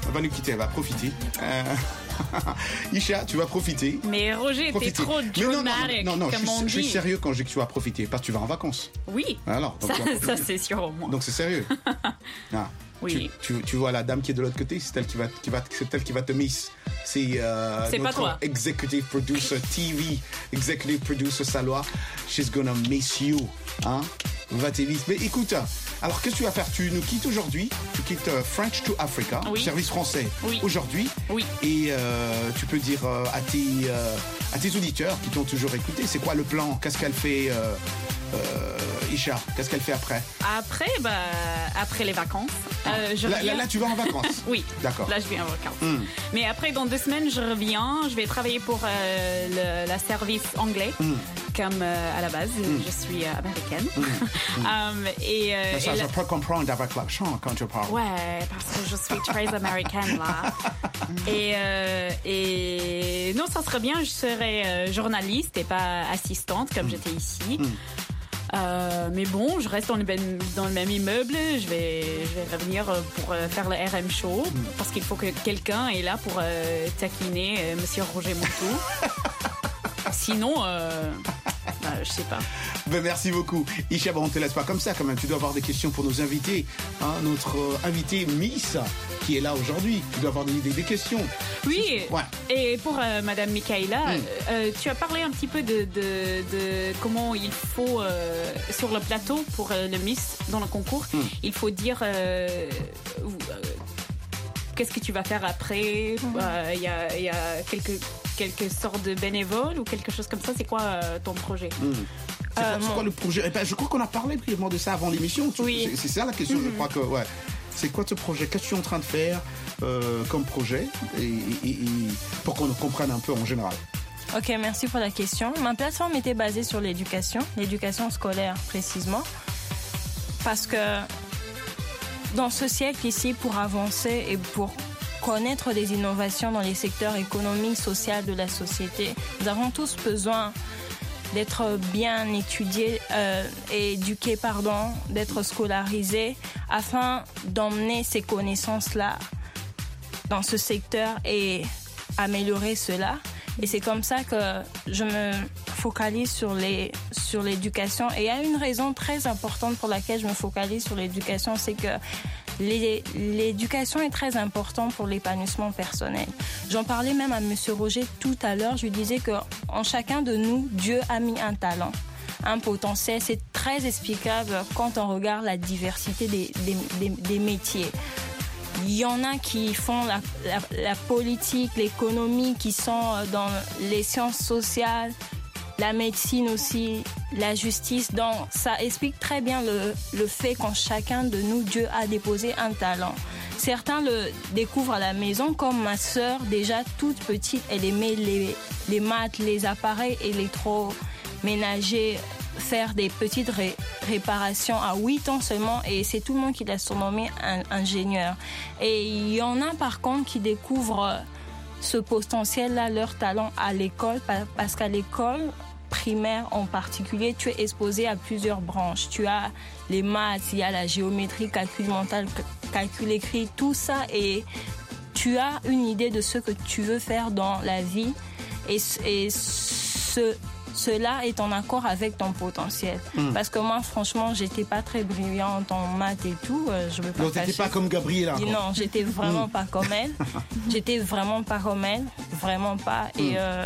va nous quitter, elle va profiter. Euh... Isha, tu vas profiter. Mais Roger, t'es trop Mais non, non, dramatique, non, non, comme je, on suis, je suis dit. sérieux quand je dis que tu vas profiter, parce que tu vas en vacances. Oui, Alors, donc, ça, tu vas ça profiter. c'est sûr au moins. Donc c'est sérieux. Ah. Oui. Tu, tu, tu vois la dame qui est de l'autre côté, c'est elle qui va, qui va, c'est elle qui va te miss. C'est euh, C'est pas notre toi. executive producer T V, executive producer Salwa. She's gonna miss you, hein? Va te miss. Mais écoute, alors qu'est-ce que tu vas faire? Tu nous quittes aujourd'hui. Tu quittes euh, French to Africa, Oui. service français Oui. aujourd'hui. Oui. Et euh, tu peux dire euh, à tes euh, à tes auditeurs qui t'ont toujours écouté, c'est quoi le plan? Qu'est-ce qu'elle fait? Euh, euh, Isha, qu'est-ce qu'elle fait après? Après, bah, après les vacances, euh, je Là, reviens. là, là, tu vas en vacances? Oui. D'accord. Là, je vais en vacances. Hmm. Mais après, dans deux semaines, je reviens. Je vais travailler pour euh, le la service anglais, Hmm. comme euh, à la base. Je suis euh, américaine. Um, et, euh, Mais ça, et je la- peux comprendre avec l'accent quand tu parles. Ouais, parce que je suis très américaine là. et, euh, et non, ça serait bien, je serais euh, journaliste et pas assistante comme j'étais ici. Euh, mais bon, je reste dans le, même, dans le même immeuble. Je vais, je vais revenir pour euh, faire le R M Show parce qu'il faut que quelqu'un est là pour euh, taquiner euh, Monsieur Roger Montou. Sinon, euh, bah, je sais pas. Ben, merci beaucoup. Isha, bon, on te laisse pas comme ça quand même. Tu dois avoir des questions pour nos invités. Hein, notre euh, invité Miss qui est là aujourd'hui. Tu dois avoir des, des, des questions. Oui, Ouais. et pour euh, Madame Michaela, Mm. euh, tu as parlé un petit peu de, de, de comment il faut, euh, sur le plateau pour euh, le Miss, dans le concours, Mm. il faut dire euh, euh, qu'est-ce que tu vas faire après. Euh, Il y, a, il y a quelques, quelques sortes de bénévoles ou quelque chose comme ça. C'est quoi euh, ton projet? Hmm. C'est quoi, Euh, c'est mon- quoi le projet? Eh ben, je crois qu'on a parlé brièvement de ça avant l'émission. Tu- Oui. C'est, c'est ça la question, je Mhm. crois que. Ouais. C'est quoi ce projet? Qu'est-ce que tu es en train de faire euh, comme projet et, et- et- pour qu'on comprenne un peu en général? Ok, merci pour la question. Ma plateforme était basée sur l'éducation, l'éducation scolaire précisément, parce que dans ce siècle ici, pour avancer et pour connaître les innovations dans les secteurs économiques, sociaux de la société, nous avons tous besoin d'être bien étudiés euh, et éduqués, pardon, d'être scolarisés afin d'emmener ces connaissances-là dans ce secteur et améliorer cela. Et c'est comme ça que je me focalise sur les sur l'éducation. Et il y a une raison très importante pour laquelle je me focalise sur l'éducation, c'est que les- l'éducation est très importante pour l'épanouissement personnel. J'en parlais même à Monsieur Roger tout à l'heure. Je lui disais que en chacun de nous, Dieu a mis un talent, un potentiel. C'est très explicable quand on regarde la diversité des, des, des, des métiers. Il y en a qui font la, la, la politique, l'économie, qui sont dans les sciences sociales, la médecine aussi, la justice. Donc, ça explique très bien le, le fait qu'en chacun de nous, Dieu a déposé un talent. Certains le découvrent à la maison, comme ma sœur, déjà toute petite, elle aimait les, les maths, les appareils électroménagers, faire des petites ré- réparations à huit ans seulement, et c'est tout le monde qui l'a surnommé un ingénieur. Et il y en a par contre qui découvrent ce potentiel-là, leur talent à l'école, pa- parce qu'à l'école primaire en particulier, tu es exposé à plusieurs branches. Tu as les maths, il y a la géométrie, calcul mental, c- calcul écrit, tout ça, et tu as une idée de ce que tu veux faire dans la vie, et, c- et ce cela est en accord avec ton potentiel. Mm. Parce que moi, franchement, j'étais pas très brillante en maths et tout. euh, Je veux pas Donc, t'étais cacher. pas comme Gabriela, quoi. Non, j'étais vraiment Mm. pas comme elle. J'étais vraiment pas comme elle. Vraiment pas. Et Mm. euh,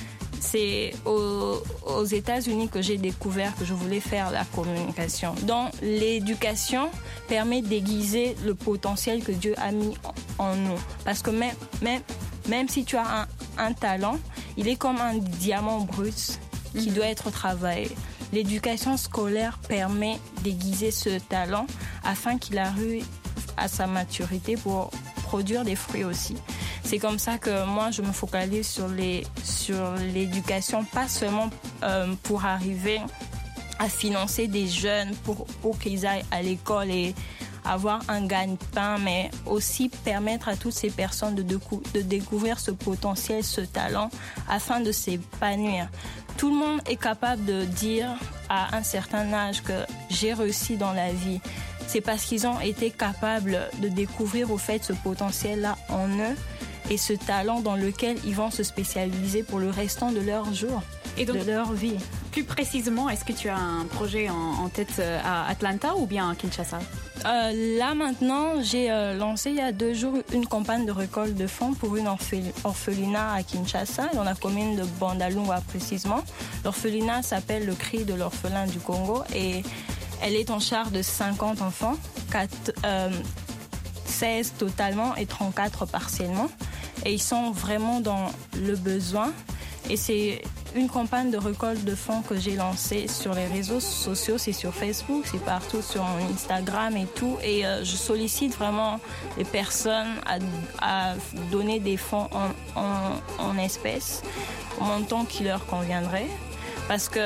c'est aux, aux États-Unis que j'ai découvert que je voulais faire la communication. Donc, l'éducation permet d'aiguiser le potentiel que Dieu a mis en, en nous. Parce que même, même, même si tu as un, un talent, il est comme un diamant brut qui doit être travaillé. L'éducation scolaire permet d'aiguiser ce talent afin qu'il arrive à sa maturité pour produire des fruits aussi. C'est comme ça que moi, je me focalise sur les, sur l'éducation, pas seulement euh, pour arriver à financer des jeunes pour, pour qu'ils aillent à l'école et avoir un gagne-pain, mais aussi permettre à toutes ces personnes de, décou- de découvrir ce potentiel, ce talent, afin de s'épanouir. Tout le monde est capable de dire à un certain âge que j'ai réussi dans la vie. c'est parce qu'ils ont été capables de découvrir au fait ce potentiel-là en eux et ce talent dans lequel ils vont se spécialiser pour le restant de leur jour, Et donc, de leur vie. Plus précisément, est-ce que tu as un projet en, en tête euh, à Atlanta ou bien à Kinshasa? Euh, là maintenant, j'ai euh, lancé il y a deux jours une campagne de récolte de fonds pour une orphel- orphelinat à Kinshasa, dans la commune de Bandalungwa précisément. L'orphelinat s'appelle le Cri de l'orphelin du Congo et elle est en charge de cinquante enfants, quatre, euh, seize totalement et trente-quatre partiellement. Et ils sont vraiment dans le besoin. Et c'est une campagne de récolte de fonds que j'ai lancée sur les réseaux sociaux, c'est sur Facebook, c'est partout sur mon Instagram et tout. Et euh, je sollicite vraiment les personnes à, à donner des fonds en, en, en espèces, au montant qui leur conviendrait. Parce que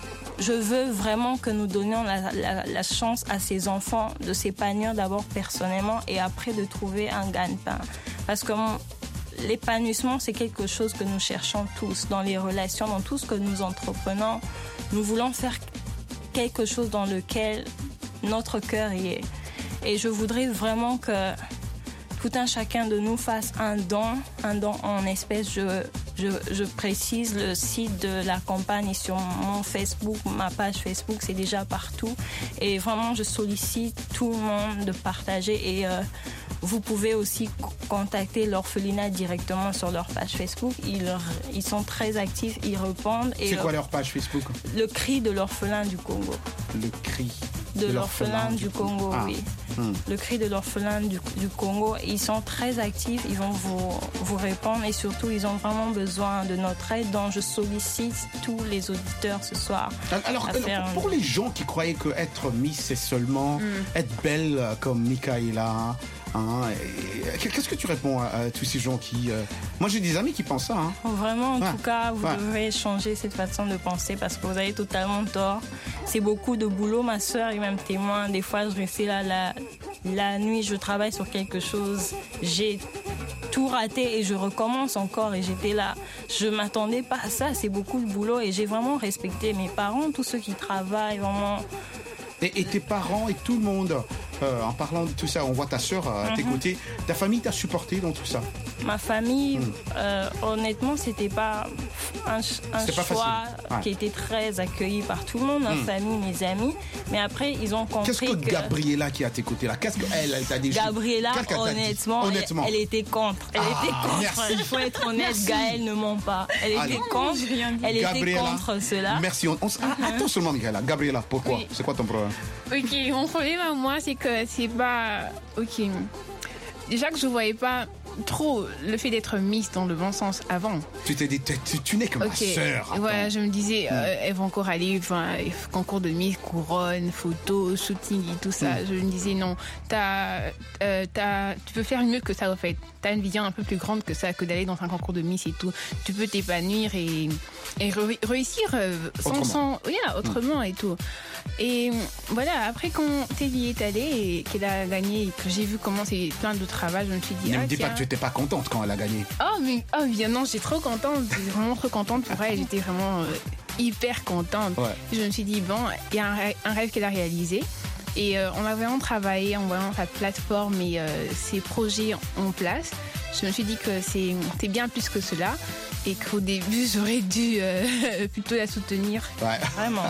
je veux vraiment que nous donnions la, la, la chance à ces enfants de s'épanouir d'abord personnellement et après de trouver un gagne-pain. Parce que mon, l'épanouissement, c'est quelque chose que nous cherchons tous dans les relations, dans tout ce que nous entreprenons. Nous voulons faire quelque chose dans lequel notre cœur y est. Et je voudrais vraiment que tout un chacun de nous fasse un don, un don en espèces. Je, je, je précise, le site de la campagne est sur mon Facebook, ma page Facebook, c'est déjà partout. Et vraiment, je sollicite tout le monde de partager et euh, vous pouvez aussi contacter l'orphelinat directement sur leur page Facebook. Ils, ils sont très actifs, ils répondent. Et C'est quoi le, leur page Facebook? Le Cri de l'orphelin du Congo. Le Cri de, de l'orphelin du Congo, ah. oui. Hmm. Le Cri de l'orphelin du, du Congo. Ils sont très actifs, ils vont vous, vous répondre et surtout, ils ont vraiment besoin de notre aide. Donc, je sollicite tous les auditeurs ce soir. Alors, alors pour un... les gens qui croyaient que être Miss, c'est seulement hmm. être belle comme Michaela, hein, qu'est-ce que tu réponds à, à tous ces gens qui... Euh... Moi, j'ai des amis qui pensent ça. Hein. Vraiment, en ouais. tout cas, vous ouais. devez changer cette façon de penser parce que vous avez totalement tort. C'est beaucoup de boulot. Ma soeur est même témoin. Des fois, je restais là la, la nuit, je travaille sur quelque chose. J'ai tout raté et je recommence encore et j'étais là. Je ne m'attendais pas à ça. C'est beaucoup de boulot et j'ai vraiment respecté mes parents, tous ceux qui travaillent, vraiment... Et, et tes parents et tout le monde, euh, en parlant de tout ça, on voit ta sœur à mm-hmm. tes côtés. Ta famille t'a supporté dans tout ça? Ma famille, mm. euh, honnêtement, c'était pas un, un choix pas ouais. qui était très accueilli par tout le monde, ma mm. famille, mes amis. Mais après, ils ont compris Qu'est-ce que, que... Gabriella qui est à tes côtés là, qu'est-ce qu'elle elle t'a dit? Gabriella, honnêtement, honnêtement. Elle, elle était contre. Elle ah, était contre. Merci. Il faut être honnête, merci. Gaëlle ne ment pas. Elle Allez. était contre. Elle Gabriella, était contre cela. Merci. On, on, mm-hmm. Attends seulement, Michaela. Gabriella, pourquoi? Oui. C'est quoi ton problème? Ok, mon problème à moi, c'est que c'est pas... Ok. Déjà que je voyais pas trop le fait d'être Miss dans le bon sens avant. Tu t'es dit, tu, tu n'es que okay. ma sœur. Voilà, je me disais, mm. euh, elle va encore aller, enfin, concours de Miss, couronne, photo, shooting et tout ça. Mm. Je me disais, non, t'as, euh, t'as, tu peux faire mieux que ça, en fait. T'as une vision un peu plus grande que ça, que d'aller dans un concours de Miss et tout. Tu peux t'épanouir et, et re- réussir euh, sans, autrement, sans, yeah, autrement mm. et tout. Et voilà, après quand Teddy est allée et qu'elle a gagné et que j'ai vu comment c'est plein de travail, je me suis dit... Ne ah, me dis tiens. pas que tu n'étais pas contente quand elle a gagné. Oh, mais oh, bien non, j'étais trop contente. J'étais vraiment trop contente pour elle. J'étais vraiment euh, hyper contente. Ouais. Je me suis dit, bon, il y a un, rêve, un rêve qu'elle a réalisé. Et euh, on a vraiment travaillé en voyant sa plateforme et euh, ses projets en place. Je me suis dit que c'est, c'est bien plus que cela. Et qu'au début, j'aurais dû euh, plutôt la soutenir. Ouais. Vraiment.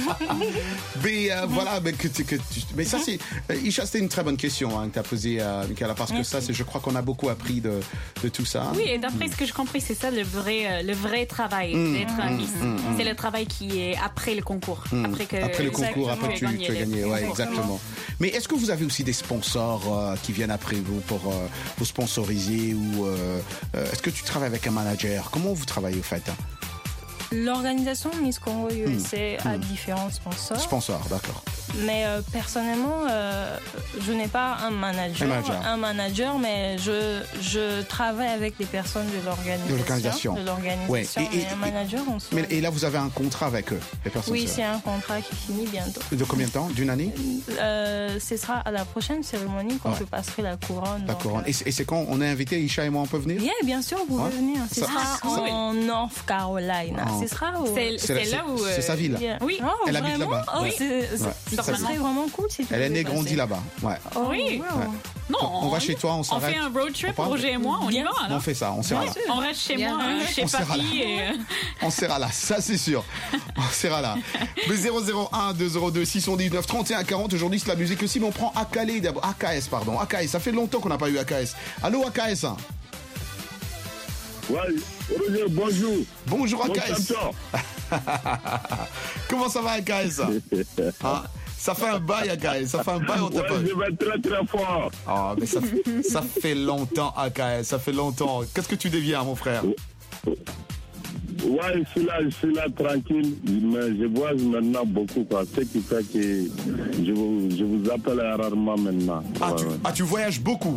mais euh, voilà, mais, que, que, mais ça, c'est. Euh, Isha, c'était une très bonne question hein, que tu as posée à euh, Michaela, parce Merci. que ça, c'est, je crois qu'on a beaucoup appris de, de tout ça. Oui, et d'après mmh. ce que j'ai compris, c'est ça le vrai, euh, le vrai travail mmh. d'être un Miss. Mmh. C'est le travail qui est après le concours. Mmh. Après, que, après le concours, après que tu, tu as gagné. Ouais, exactement. Mais est-ce que vous avez aussi des sponsors euh, qui viennent après vous pour euh, vous sponsoriser ou euh, euh, est-ce que tu travailles avec un manager? Comment vous travaillez au fait? L'organisation Miss Congo U S A mmh. a mmh. différents sponsors. Sponsors, d'accord. Mais euh, personnellement, euh, je n'ai pas un manager, un manager, un manager mais je, je travaille avec des personnes de l'organisation. De l'organisation. De l'organisation ouais. et, et, un manager, on se... mais, et là, vous avez un contrat avec eux, les personnes? Oui, c'est un contrat qui finit bientôt. De combien de temps? D'une année? euh, Ce sera à la prochaine cérémonie quand ouais. je passerai la couronne. La donc, couronne. Euh... Et, et c'est quand on est invité, Isha et moi, on peut venir? Oui, yeah, bien sûr, vous pouvez ouais. venir. Ce ça, sera ça, en ça... North Carolina. Oh. Ce sera où... C'est, c'est, c'est là où... C'est sa ville. Yeah. Oui. Oh, elle habite là-bas. Oh, oui. Ouais. C'est, c'est, ouais. Ça serait vraiment cool si tu Elle est pouvais née, grandie passer. là-bas. Ouais. Oh, Oui. wow. Non, On va chez toi, on On s'arrête. fait un road trip, On parle Roger et moi, on y va. alors. On fait ça, on sera là. On reste chez Bien. moi, hein, chez On sera papy. là. Et... euh, On sera là, ça c'est sûr. On sera là. Mais zéro zéro un deux zéro deux six cent dix-neuf trente et un quarante. Aujourd'hui, c'est la musique aussi, mais on prend A K L d'abord. A K S, pardon. A K S, ça fait longtemps qu'on n'a pas eu A K S. Allô, A K S? Ouais, Roger, bonjour. Bonjour, A K S. Bon Comment ça va, A K S? Hein? Ça fait un bail, A K S. Ça fait un bail, on t'a Ouais, pas je eu. vais très très fort. Ah, mais ça, ça fait longtemps, A K S. Ça fait longtemps. Qu'est-ce que tu deviens, mon frère? Ouais, je suis là, je suis là tranquille, mais je voyage maintenant beaucoup, quoi. Ce qui fait que je vous, je vous appelle rarement maintenant. Ah, Ouais, tu, ouais. ah, tu voyages beaucoup?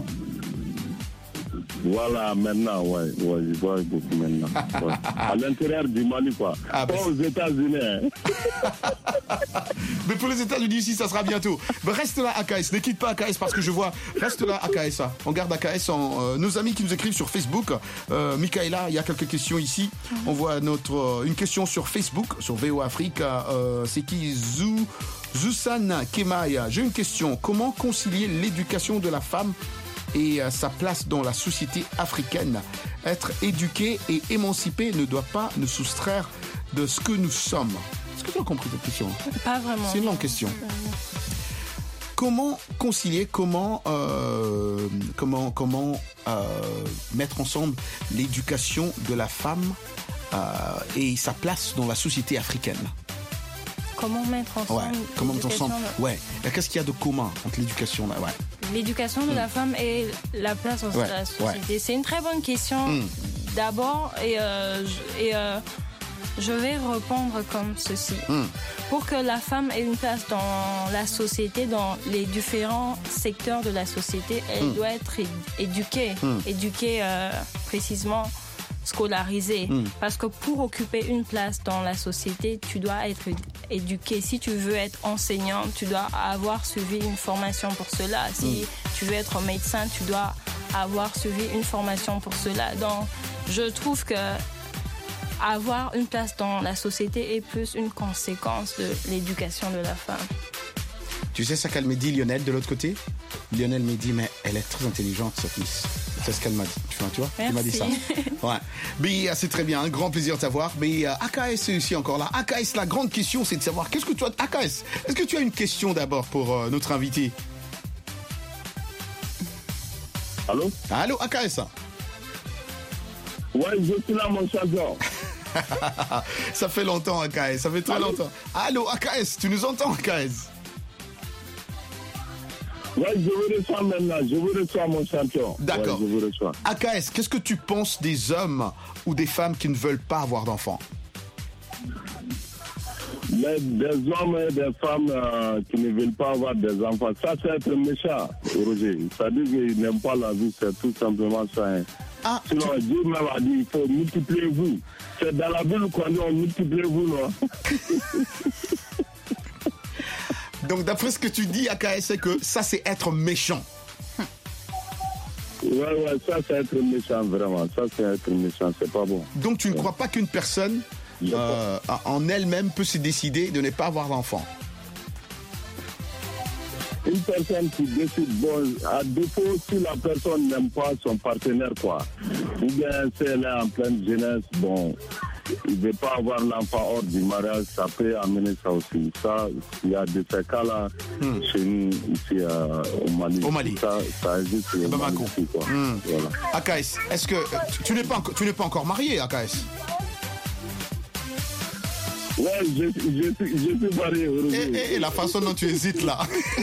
Voilà, maintenant, ouais, ouais, je voyage beaucoup maintenant. Ouais. À l'intérieur du Mali, quoi. Ah, bah, Pas aux États-Unis. Hein. Mais pour les États-Unis aussi, ça sera bientôt. Mais reste là, A K S. Ne quitte pas A K S parce que je vois. Reste là, A K S. hein. On garde A K S. En, euh, nos amis qui nous écrivent sur Facebook. Euh, Michaela, il y a quelques questions ici. On voit notre euh, une question sur Facebook, sur V O Afrique. Euh, C'est qui Zou Zoussan Kemaya. J'ai une question. Comment concilier l'éducation de la femme et euh, sa place dans la société africaine? Être éduqué et émancipé ne doit pas nous soustraire de ce que nous sommes. Est-ce que tu as compris cette question? Pas vraiment. C'est une longue question. Comment concilier, comment, euh, comment, comment euh, mettre ensemble l'éducation de la femme euh, et sa place dans la société africaine? Comment mettre ensemble Ouais, comment mettre l'éducation ensemble de- Ouais. Et qu'est-ce qu'il y a de commun entre l'éducation là? Ouais. L'éducation de la femme et la place dans Ouais, la société. ouais. C'est une très bonne question. Mm. D'abord, et, euh, je- et euh, je vais répondre comme ceci. Mm. Pour que la femme ait une place dans la société, dans les différents secteurs de la société, elle Mm. doit être é- éduquée. Mm. Éduquée euh, précisément, scolarisée. Mm. Parce que pour occuper une place dans la société, tu dois être éduqué. Si tu veux être enseignante, tu dois avoir suivi une formation pour cela. Si Mm. tu veux être médecin, tu dois avoir suivi une formation pour cela. Donc, je trouve que avoir une place dans la société est plus une conséquence de l'éducation de la femme. Tu sais ce qu'elle me dit, Lionel, de l'autre côté? Lionel me dit, mais elle est très intelligente, cette miss. C'est ce qu'elle m'a dit. Tu vois, tu vois Elle m'a dit ça. Merci. Ouais. Mais euh, c'est très bien, un grand plaisir de t'avoir. Mais euh, A K S est aussi encore là. A K S, la grande question, c'est de savoir, qu'est-ce que tu as... A K S, est-ce que tu as une question d'abord pour euh, notre invité? Allô? Allô, A K S? Ouais, je suis là, mon champion. Ça fait longtemps, A K S, ça fait très Allô? longtemps. Allô, A K S, tu nous entends, A K S? Ouais, je vous reçois maintenant. Je vous reçois, mon champion. D'accord. Ouais, je vous reçois. A K S, qu'est-ce que tu penses des hommes ou des femmes qui ne veulent pas avoir d'enfants? Mais des hommes et des femmes euh, qui ne veulent pas avoir des enfants, ça c'est être méchant, Roger. C'est-à-dire qu'ils n'aiment pas la vie, c'est tout simplement ça. Hein. Ah, Sinon, tu... Dieu même a dit, il faut multiplier vous. C'est dans la Bible qu'on dit, on multiplie vous, non? Donc d'après ce que tu dis, A K S, c'est que ça c'est être méchant. Ouais, ouais, ça c'est être méchant, vraiment. Ça c'est être méchant, c'est pas bon. Donc tu ne crois pas qu'une personne euh, en elle-même peut se décider de ne pas avoir d'enfant? Une personne qui décide, bon, à défaut, si la personne n'aime pas son partenaire, quoi, ou bien si elle est en pleine jeunesse, bon, il ne veut pas avoir l'enfant hors du mariage, ça peut amener ça aussi. Ça, il y a de ces cas-là Hmm. chez nous, ici euh, au Mali. Au Mali. Ça, ça existe au Bamako. Mali aussi, quoi. Hmm. Voilà. A K S, est-ce que tu, tu n'es pas, enco- tu n'es pas encore marié, A K S? Ouais, je, je, je, je suis marié, Et, heureusement. et- et la façon dont tu hésites là.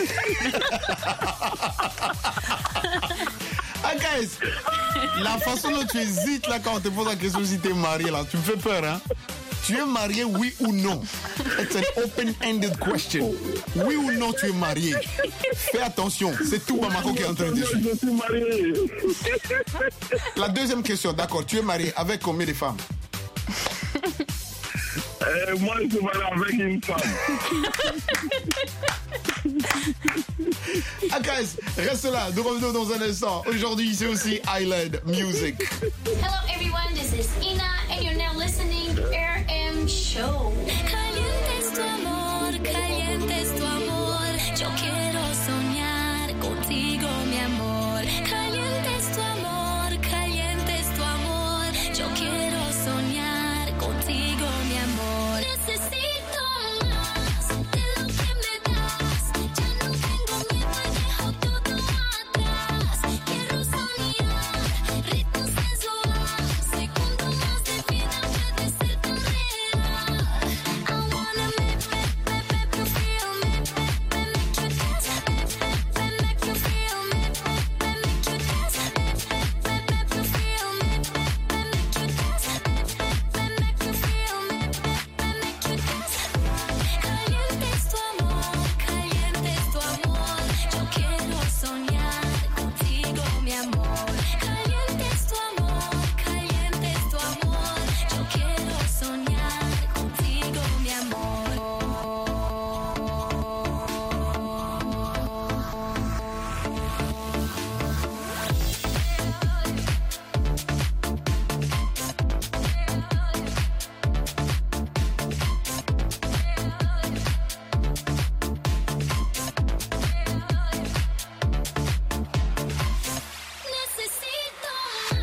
A K S, la façon dont tu hésites là quand on te pose la question si tu es marié là, tu me fais peur, hein? Tu es marié, oui ou non? It's an open-ended question. Oui ou non, tu es marié? Fais attention, c'est tout Bamako qui est en train de dire. Je suis marié. La deuxième question, d'accord, tu es marié avec combien de femmes? Euh, moi, je suis marié avec une femme. A K S, reste là, nous revenons dans un instant. Aujourd'hui, c'est aussi Island Music. Hello everyone, this is Ina and you're now listening to R M Show. Caliente es tu amor, caliente es tu amor.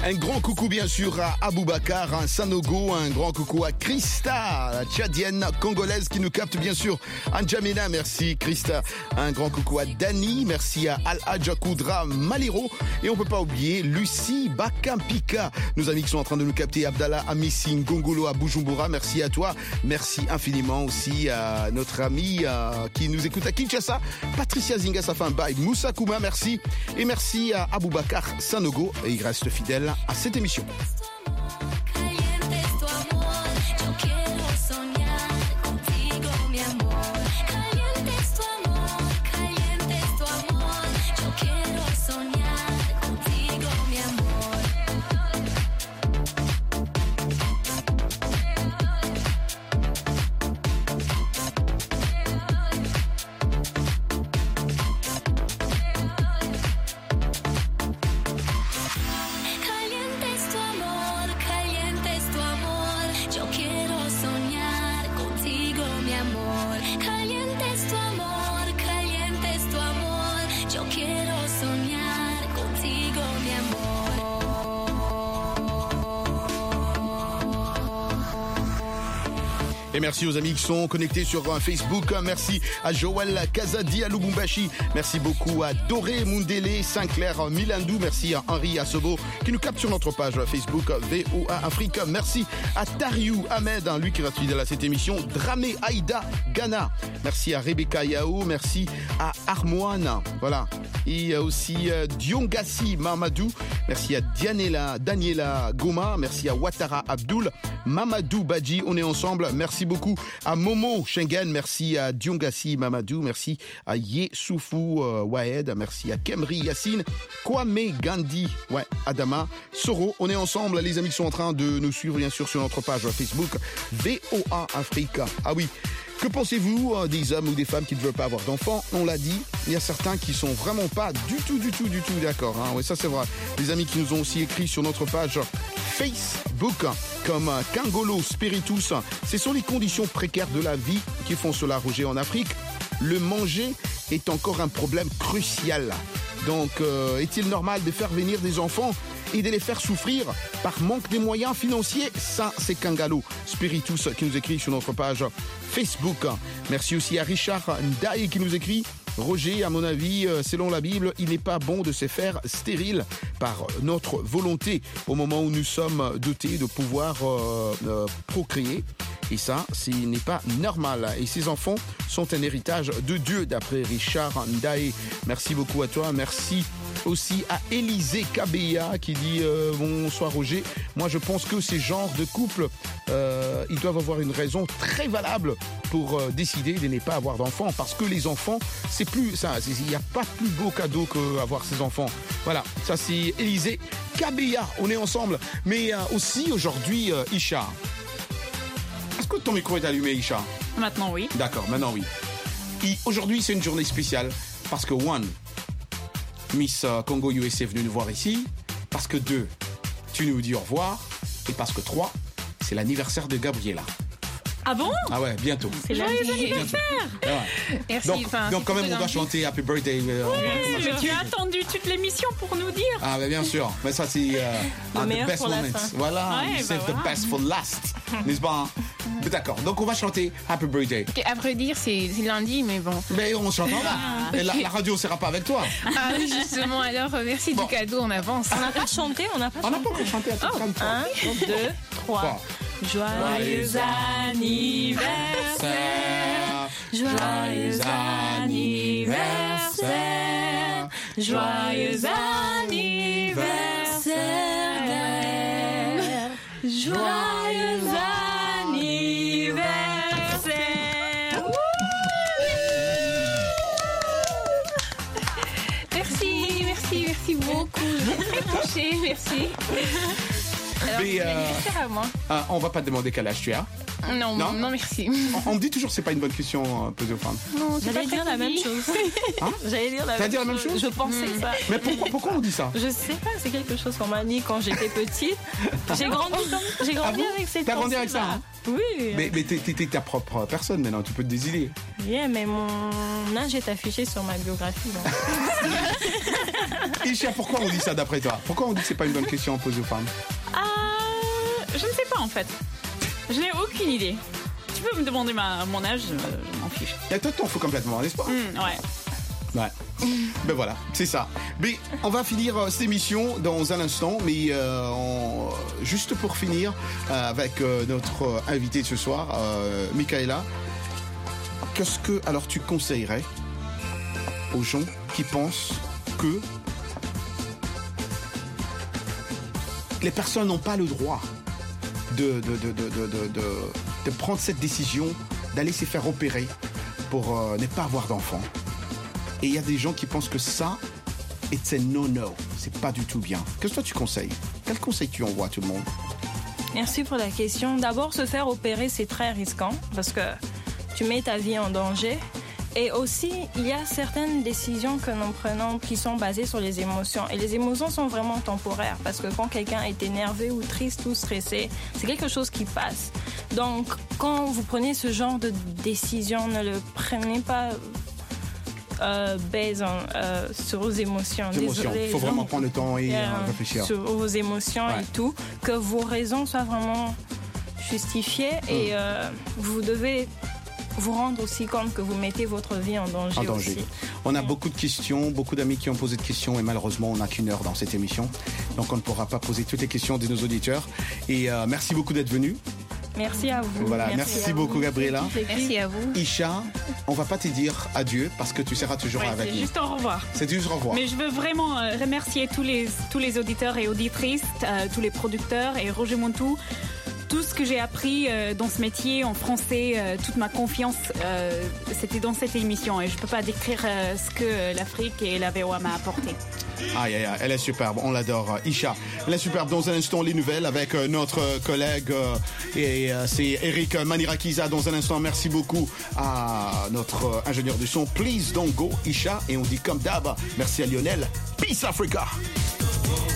Un grand coucou bien sûr à Aboubakar, à Sanogo, un grand coucou à Krista, la tchadienne congolaise qui nous capte bien sûr. Anjamena, merci Krista. Un grand coucou à Dani, merci à Al-Hadja Koudra Maliro. Et on peut pas oublier Lucie Bakampika. Nos amis qui sont en train de nous capter, Abdallah Amissi Ngongolo à Bujumbura, merci à toi. Merci infiniment aussi à notre ami euh, qui nous écoute à Kinshasa, Patricia Zinga, ça fait un bail. Moussa Kouma, merci. Et merci à Aboubakar Sanogo. Et il reste fidèle à cette émission. Et merci aux amis qui sont connectés sur Facebook. Merci à Joël Kazadi à Lubumbashi. Merci beaucoup à Doré Mundele, Saint-Clair Milandou. Merci à Henri Assobo qui nous capte sur notre page Facebook V O A Afrique. Merci à Tariou Ahmed, hein, lui qui reste fidèle à cette émission. Dramé Aïda Ghana. Merci à Rebecca Yao. Merci à Armoine. Voilà. Et aussi euh, Diongassi Mamadou. Merci à Dianela, Daniela Goma. Merci à Ouattara Abdul. Mamadou Badji, on est ensemble. Merci beaucoup à Momo Schengen. Merci à Diongassi Mamadou. Merci à Yesoufou euh, Wahed. Merci à Kemri Yassine. Kwame Gandhi. Ouais, Adama. Soro, on est ensemble. Les amis qui sont en train de nous suivre, bien sûr, sur notre page Facebook V O A Africa. Ah oui. Que pensez-vous euh, des hommes ou des femmes qui ne veulent pas avoir d'enfants? On l'a dit, il y a certains qui sont vraiment pas du tout, du tout, du tout d'accord. Hein. Oui, ça c'est vrai. Les amis qui nous ont aussi écrit sur notre page Facebook, comme euh, Kangolo Spiritus, ce sont les conditions précaires de la vie qui font cela, Roger, en Afrique. Le manger est encore un problème crucial. Donc, euh, est-il normal de faire venir des enfants et de les faire souffrir par manque des moyens financiers? Ça, c'est Kangalo Spiritus qui nous écrit sur notre page Facebook. Merci aussi à Richard Ndaye qui nous écrit: Roger, à mon avis, selon la Bible, il n'est pas bon de se faire stérile par notre volonté au moment où nous sommes dotés de pouvoir euh, euh, procréer. Et ça, ce n'est pas normal. Et ces enfants sont un héritage de Dieu, d'après Richard Ndaye. Merci beaucoup à toi. Merci aussi à Élisée Kabeya qui dit euh, bonsoir Roger. Moi, je pense que ces genres de couples, euh, ils doivent avoir une raison très valable pour euh, décider de ne pas avoir d'enfants. Parce que les enfants, c'est plus ça. Il n'y a pas plus beau cadeau qu'avoir ses enfants. Voilà, ça c'est Élisée Kabeya. On est ensemble. Mais euh, aussi aujourd'hui, euh, Isha. Est-ce que ton micro est allumé, Isha? Maintenant, oui. D'accord, maintenant, oui. Et aujourd'hui, c'est une journée spéciale parce que, one, Miss Congo U S A est venue nous voir ici. Parce que, deux, tu nous dis au revoir. Et parce que, trois, c'est l'anniversaire de Gabriela. Ah bon? Ah ouais, bientôt. C'est joyeux anniversaire. Ouais. Merci. Donc, Enfin, donc quand même, on doit chanter Happy Birthday. Euh, Ouais, comment mais ça tu as s'appelle? attendu toute l'émission pour nous dire. Ah, ben bien sûr. Mais ça, c'est euh, Le un meilleur the best pour la moments. fin. Voilà, Ouais, we bah save voilà. the best for last. N'est-ce pas? Mais d'accord. Donc, on va chanter Happy Birthday. Ok, à vrai dire, c'est c'est lundi, mais bon. Mais on chante en bas. Ah, Et la, ok. la radio ne sera pas avec toi. Ah oui, justement, alors euh, merci du cadeau, on avance. On n'a pas chanté, on n'a pas On n'a pas encore chanté. Attends, Oh, calme-toi. un, deux, trois. Joyeux anniversaire. Joyeux anniversaire. Joyeux anniversaire. Joyeux anniversaire. Merci, merci, merci beaucoup. Je suis très touchée, merci. Alors, Mais, c'est euh, l'anniversaire à moi. Ah, on va pas te demander quel âge tu as. Non, Non non, merci. On, on me dit toujours que c'est pas une bonne question euh, posée aux femmes. Non, c'est J'allais pas dire la même prévu. chose. Hein J'allais dire la T'as même dit la même chose. chose Je pensais Hmm. ça. Mais pourquoi, pourquoi on dit ça? Je sais pas, c'est quelque chose qu'on m'a dit quand j'étais petite. J'ai grandi, comme- j'ai grandi Ah bon avec cette T'as grandi avec ça, pensée-là. hein Oui. Mais, mais t'es, t'es- t'es ta propre personne maintenant, tu peux te décider. Yeah, mais mon âge est affiché sur ma biographie. donc. Isha, pourquoi on dit ça d'après toi? Pourquoi on dit que c'est pas une bonne question à poser aux femmes? Euh, je ne sais pas en fait. Je n'ai aucune idée. Tu peux me demander ma, mon âge, je, je m'en fiche. Et toi, t'en fous complètement, n'est-ce pas? Mm, ouais. Ouais. Ben voilà, c'est ça. Mais on va finir euh, cette émission dans un instant, mais euh, on- juste pour finir euh, avec euh, notre euh, invité de ce soir, euh, Michaela, qu'est-ce que alors tu conseillerais aux gens qui pensent que les personnes n'ont pas le droit de, de, de, de, de, de, de, de prendre cette décision d'aller se faire opérer pour euh, ne pas avoir d'enfants? Et il y a des gens qui pensent que ça, it's a no-no. C'est pas du tout bien. Qu'est-ce que toi tu conseilles? Quel conseil tu envoies à tout le monde? Merci pour la question. D'abord, se faire opérer, c'est très risquant parce que tu mets ta vie en danger. Et aussi, il y a certaines décisions que nous prenons qui sont basées sur les émotions. Et les émotions sont vraiment temporaires parce que quand quelqu'un est énervé ou triste ou stressé, c'est quelque chose qui passe. Donc, quand vous prenez ce genre de décision, ne le prenez pas euh, basé en, euh, sur vos émotions. Les émotions. Désolée, Il faut vraiment prendre le temps et euh, euh, réfléchir. sur vos émotions Ouais. et tout, que vos raisons soient vraiment justifiées et euh, vous devez vous rendre aussi compte que vous mettez votre vie en danger, En danger. aussi. On a beaucoup de questions, beaucoup d'amis qui ont posé de questions et malheureusement on n'a qu'une heure dans cette émission. Donc on ne pourra pas poser toutes les questions de nos auditeurs. Et euh, merci beaucoup d'être venu. Merci à vous. Voilà, merci, à beaucoup vous. Gabriela. Merci à vous. Isha, on va pas te dire adieu parce que tu seras toujours Ouais, avec c'est nous. juste au revoir. C'est juste au revoir. Mais je veux vraiment euh, remercier tous les, tous les auditeurs et auditrices, euh, tous les producteurs et Roger Montou. Tout ce que j'ai appris euh, dans ce métier en français, euh, toute ma confiance, euh, c'était dans cette émission. Et je ne peux pas décrire euh, ce que euh, l'Afrique et la V O A m'a apporté. Aïe, aïe, aïe, elle est superbe, on l'adore, euh, Isha. Elle est superbe. Dans un instant, les nouvelles avec euh, notre euh, collègue, euh, et euh, c'est Eric Manirakiza. Dans un instant, merci beaucoup à notre euh, ingénieur du son. Please don't go, Isha. Et on dit comme d'hab, merci à Lionel. Peace Africa.